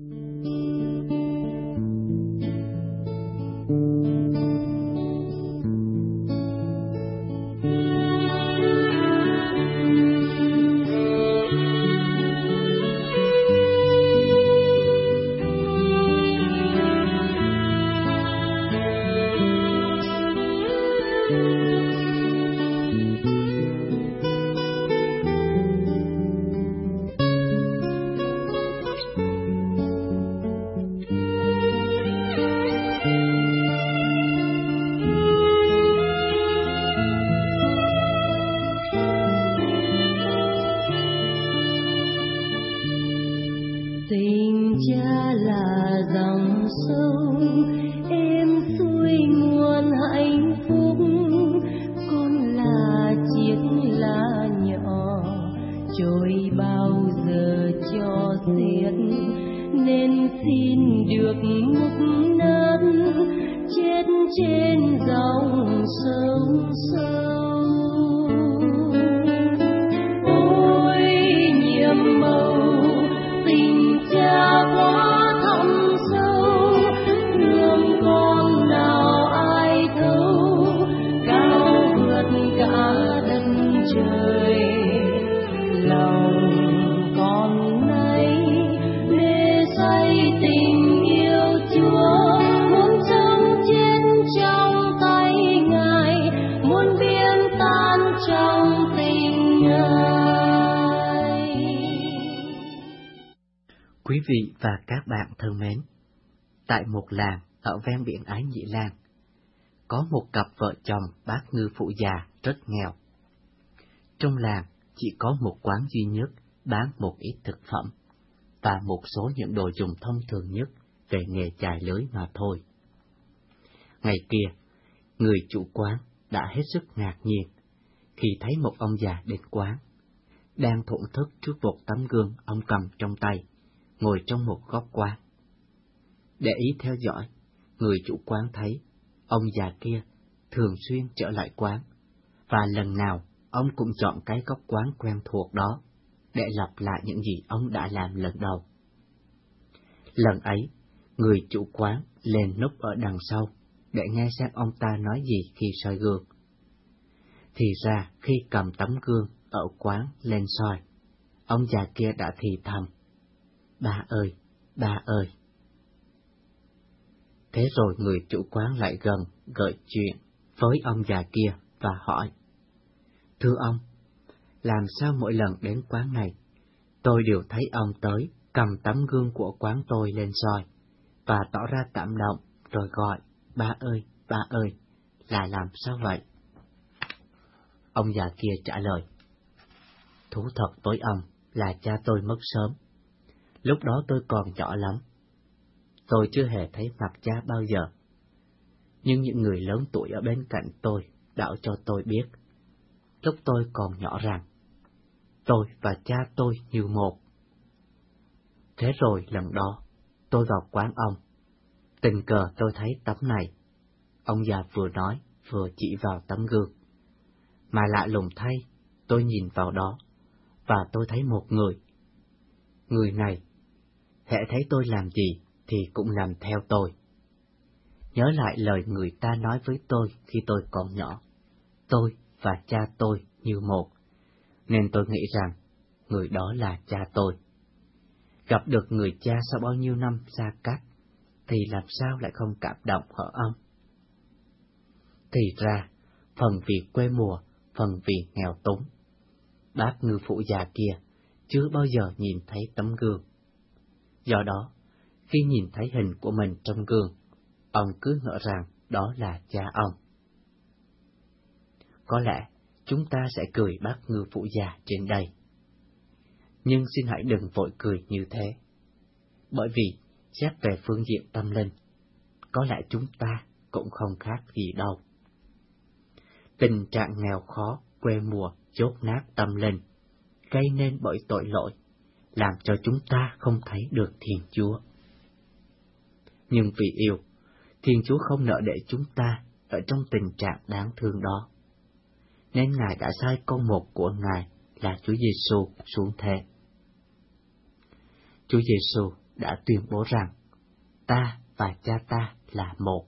Tình cha là dòng sông êm xuôi nguồn hạnh phúc, con là chiếc lá nhỏ trôi bao giờ cho xiết, nên xin được mục nát chết trên dòng sông sâu. Ôi nhiệm màu tình cha quá thẳm sâu, thương con nào ai thấu, cao vượt cả đất trời. Lòng con nay mê say tình yêu Chúa, muốn chấm chiến trong tay Ngài, muốn biến tan trong tình Ngài. Quý vị và các bạn thân mến, tại một làng ở ven biển Ái Nhĩ Lan, có một cặp vợ chồng bác ngư phụ già rất nghèo. Trong làng chỉ có một quán duy nhất bán một ít thực phẩm và một số những đồ dùng thông thường nhất về nghề chài lưới mà thôi. Ngày kia, người chủ quán đã hết sức ngạc nhiên khi thấy một ông già đến quán, đang thổn thức trước một tấm gương ông cầm trong tay, ngồi trong một góc quán. Để ý theo dõi, người chủ quán thấy ông già kia thường xuyên trở lại quán, và lần nào ông cũng chọn cái góc quán quen thuộc đó để lặp lại những gì ông đã làm lần đầu. Lần ấy, người chủ quán lên núp ở đằng sau để nghe xem ông ta nói gì khi soi gương. Thì ra khi cầm tấm gương ở quán lên soi, ông già kia đã thì thầm: "Ba ơi, ba ơi. Thế rồi người chủ quán lại gần gợi chuyện với ông già kia và hỏi: Thưa ông, làm sao mỗi lần đến quán này, tôi đều thấy ông tới cầm tấm gương của quán tôi lên soi, và tỏ ra cảm động, rồi gọi: ba ơi, là làm sao vậy? Ông già kia trả lời: Thú thật với ông là cha tôi mất sớm. Lúc đó tôi còn nhỏ lắm. Tôi chưa hề thấy mặt cha bao giờ. Nhưng những người lớn tuổi ở bên cạnh tôi đã cho tôi biết, lúc tôi còn nhỏ rằng, tôi và cha tôi như một. Thế rồi lần đó, tôi vào quán ông. Tình cờ tôi thấy tấm này. Ông già vừa nói, vừa chỉ vào tấm gương. Mà lạ lùng thay, tôi nhìn vào đó, và tôi thấy một người. Người này, hễ thấy tôi làm gì, thì cũng làm theo tôi. Nhớ lại lời người ta nói với tôi khi tôi còn nhỏ, tôi và cha tôi như một, nên tôi nghĩ rằng người đó là cha tôi. Gặp được người cha sau bao nhiêu năm xa cách, thì làm sao lại không cảm động hả ông? Thì ra, phần vì quê mùa, phần vì nghèo túng, bác ngư phụ già kia chưa bao giờ nhìn thấy tấm gương. Do đó, khi nhìn thấy hình của mình trong gương, ông cứ ngỡ rằng đó là cha ông. Có lẽ chúng ta sẽ cười bác ngư phụ già trên đây. Nhưng xin hãy đừng vội cười như thế, bởi vì xét về phương diện tâm linh, có lẽ chúng ta cũng không khác gì đâu. Tình trạng nghèo khó, quê mùa, dốt nát tâm linh, gây nên bởi tội lỗi, làm cho chúng ta không thấy được Thiên Chúa. Nhưng vì yêu, Thiên Chúa không nỡ để chúng ta ở trong tình trạng đáng thương đó, nên Ngài đã sai con một của Ngài là Chúa Giêsu xuống thế. Chúa Giêsu đã tuyên bố rằng ta và cha ta là một.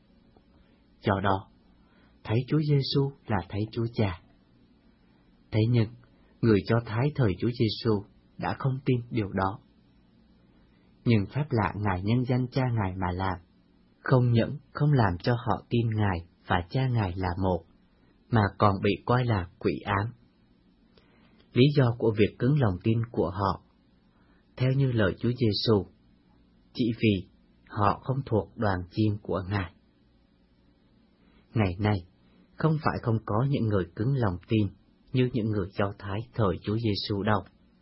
Do đó, thấy Chúa Giêsu là thấy Chúa Cha. Thế nhưng, người Do Thái thời Chúa Giêsu đã không tin điều đó. Nhưng phép lạ Ngài nhân danh cha Ngài mà làm, không những không làm cho họ tin Ngài và cha Ngài là một, mà còn bị coi là quỷ ám. Lý do của việc cứng lòng tin của họ, theo như lời Chúa Giêsu, chỉ vì họ không thuộc đoàn chiên của Ngài. Ngày nay, không phải không có những người cứng lòng tin như những người Do Thái thời Chúa Giêsu đâu.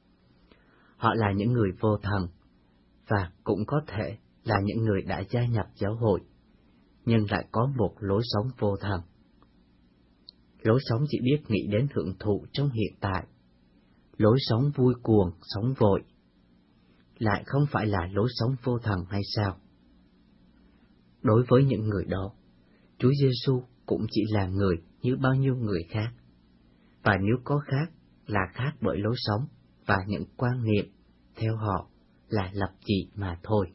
Họ là những người vô thần, và cũng có thể là những người đã gia nhập giáo hội, nhưng lại có một lối sống vô thần. Lối sống chỉ biết nghĩ đến hưởng thụ trong hiện tại, lối sống vui cuồng, sống vội, lại không phải là lối sống vô thần hay sao? Đối với những người đó, Chúa Giêsu cũng chỉ là người như bao nhiêu người khác, và nếu có khác là khác bởi lối sống và những quan niệm theo họ là lập dị mà thôi.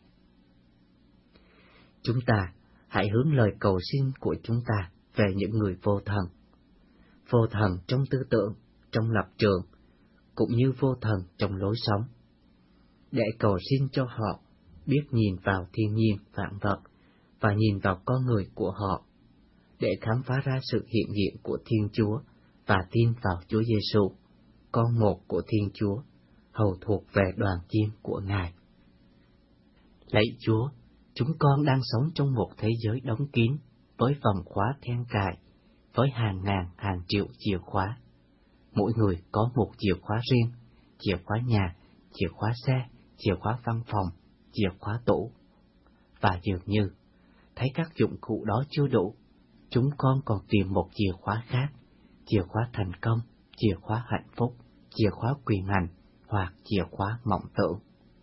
Chúng ta hãy hướng lời cầu xin của chúng ta về những người vô thần trong tư tưởng, trong lập trường, cũng như vô thần trong lối sống, để cầu xin cho họ biết nhìn vào thiên nhiên vạn vật và nhìn vào con người của họ, để khám phá ra sự hiện diện của Thiên Chúa và tin vào Chúa Giêsu, con một của Thiên Chúa, hầu thuộc về đoàn chiên của Ngài. Lạy Chúa, chúng con đang sống trong một thế giới đóng kín, với vòng khóa then cài, với hàng ngàn hàng triệu chìa khóa. Mỗi người có một chìa khóa riêng, chìa khóa nhà, chìa khóa xe, chìa khóa văn phòng, chìa khóa tủ. Và dường như, thấy các dụng cụ đó chưa đủ, chúng con còn tìm một chìa khóa khác, chìa khóa thành công, chìa khóa hạnh phúc, chìa khóa quyền hành, hoặc chìa khóa mộng tưởng.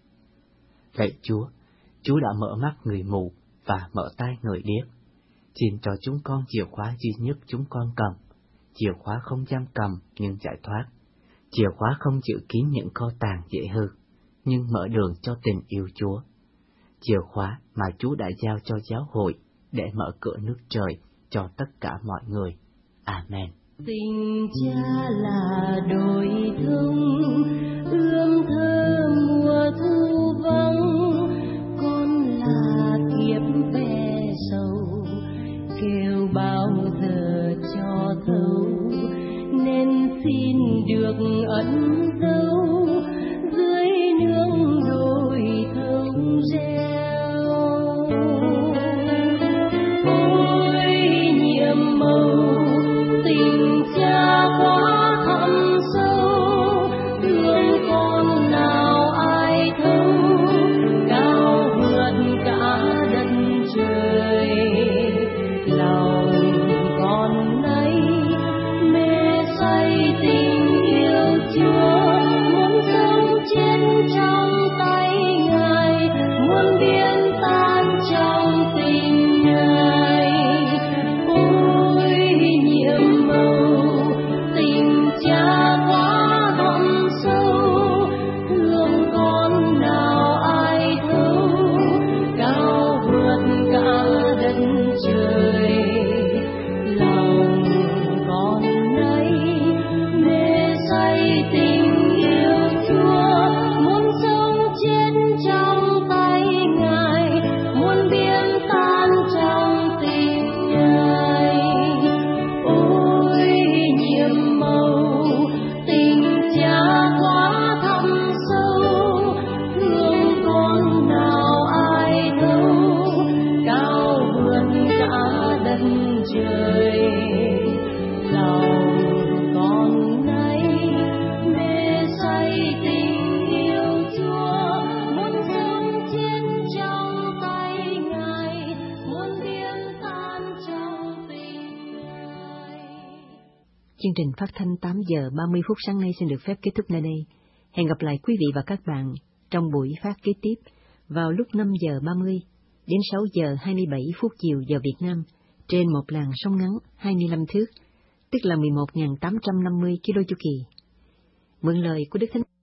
Lạy Chúa, Chúa đã mở mắt người mù và mở tai người điếc. Xin cho chúng con chìa khóa duy nhất chúng con cần, chìa khóa không giam cầm nhưng giải thoát, chìa khóa không giữ kín những kho tàng dễ hư, nhưng mở đường cho tình yêu Chúa, chìa khóa mà Chúa đã giao cho giáo hội để mở cửa nước trời cho tất cả mọi người. Amen. Tình cha là đồi thông, ươm thơ mùa thu vắng, chương trình phát thanh 8 giờ 30 phút sáng nay xin được phép kết thúc nơi đây. Hẹn gặp lại quý vị và các bạn trong buổi phát kế tiếp vào lúc 5 giờ 30 đến 6 giờ 27 phút chiều giờ Việt Nam trên một làn sóng ngắn 25 thước, tức là 11.850 km chu kỳ. Mượn lời của Đức Thánh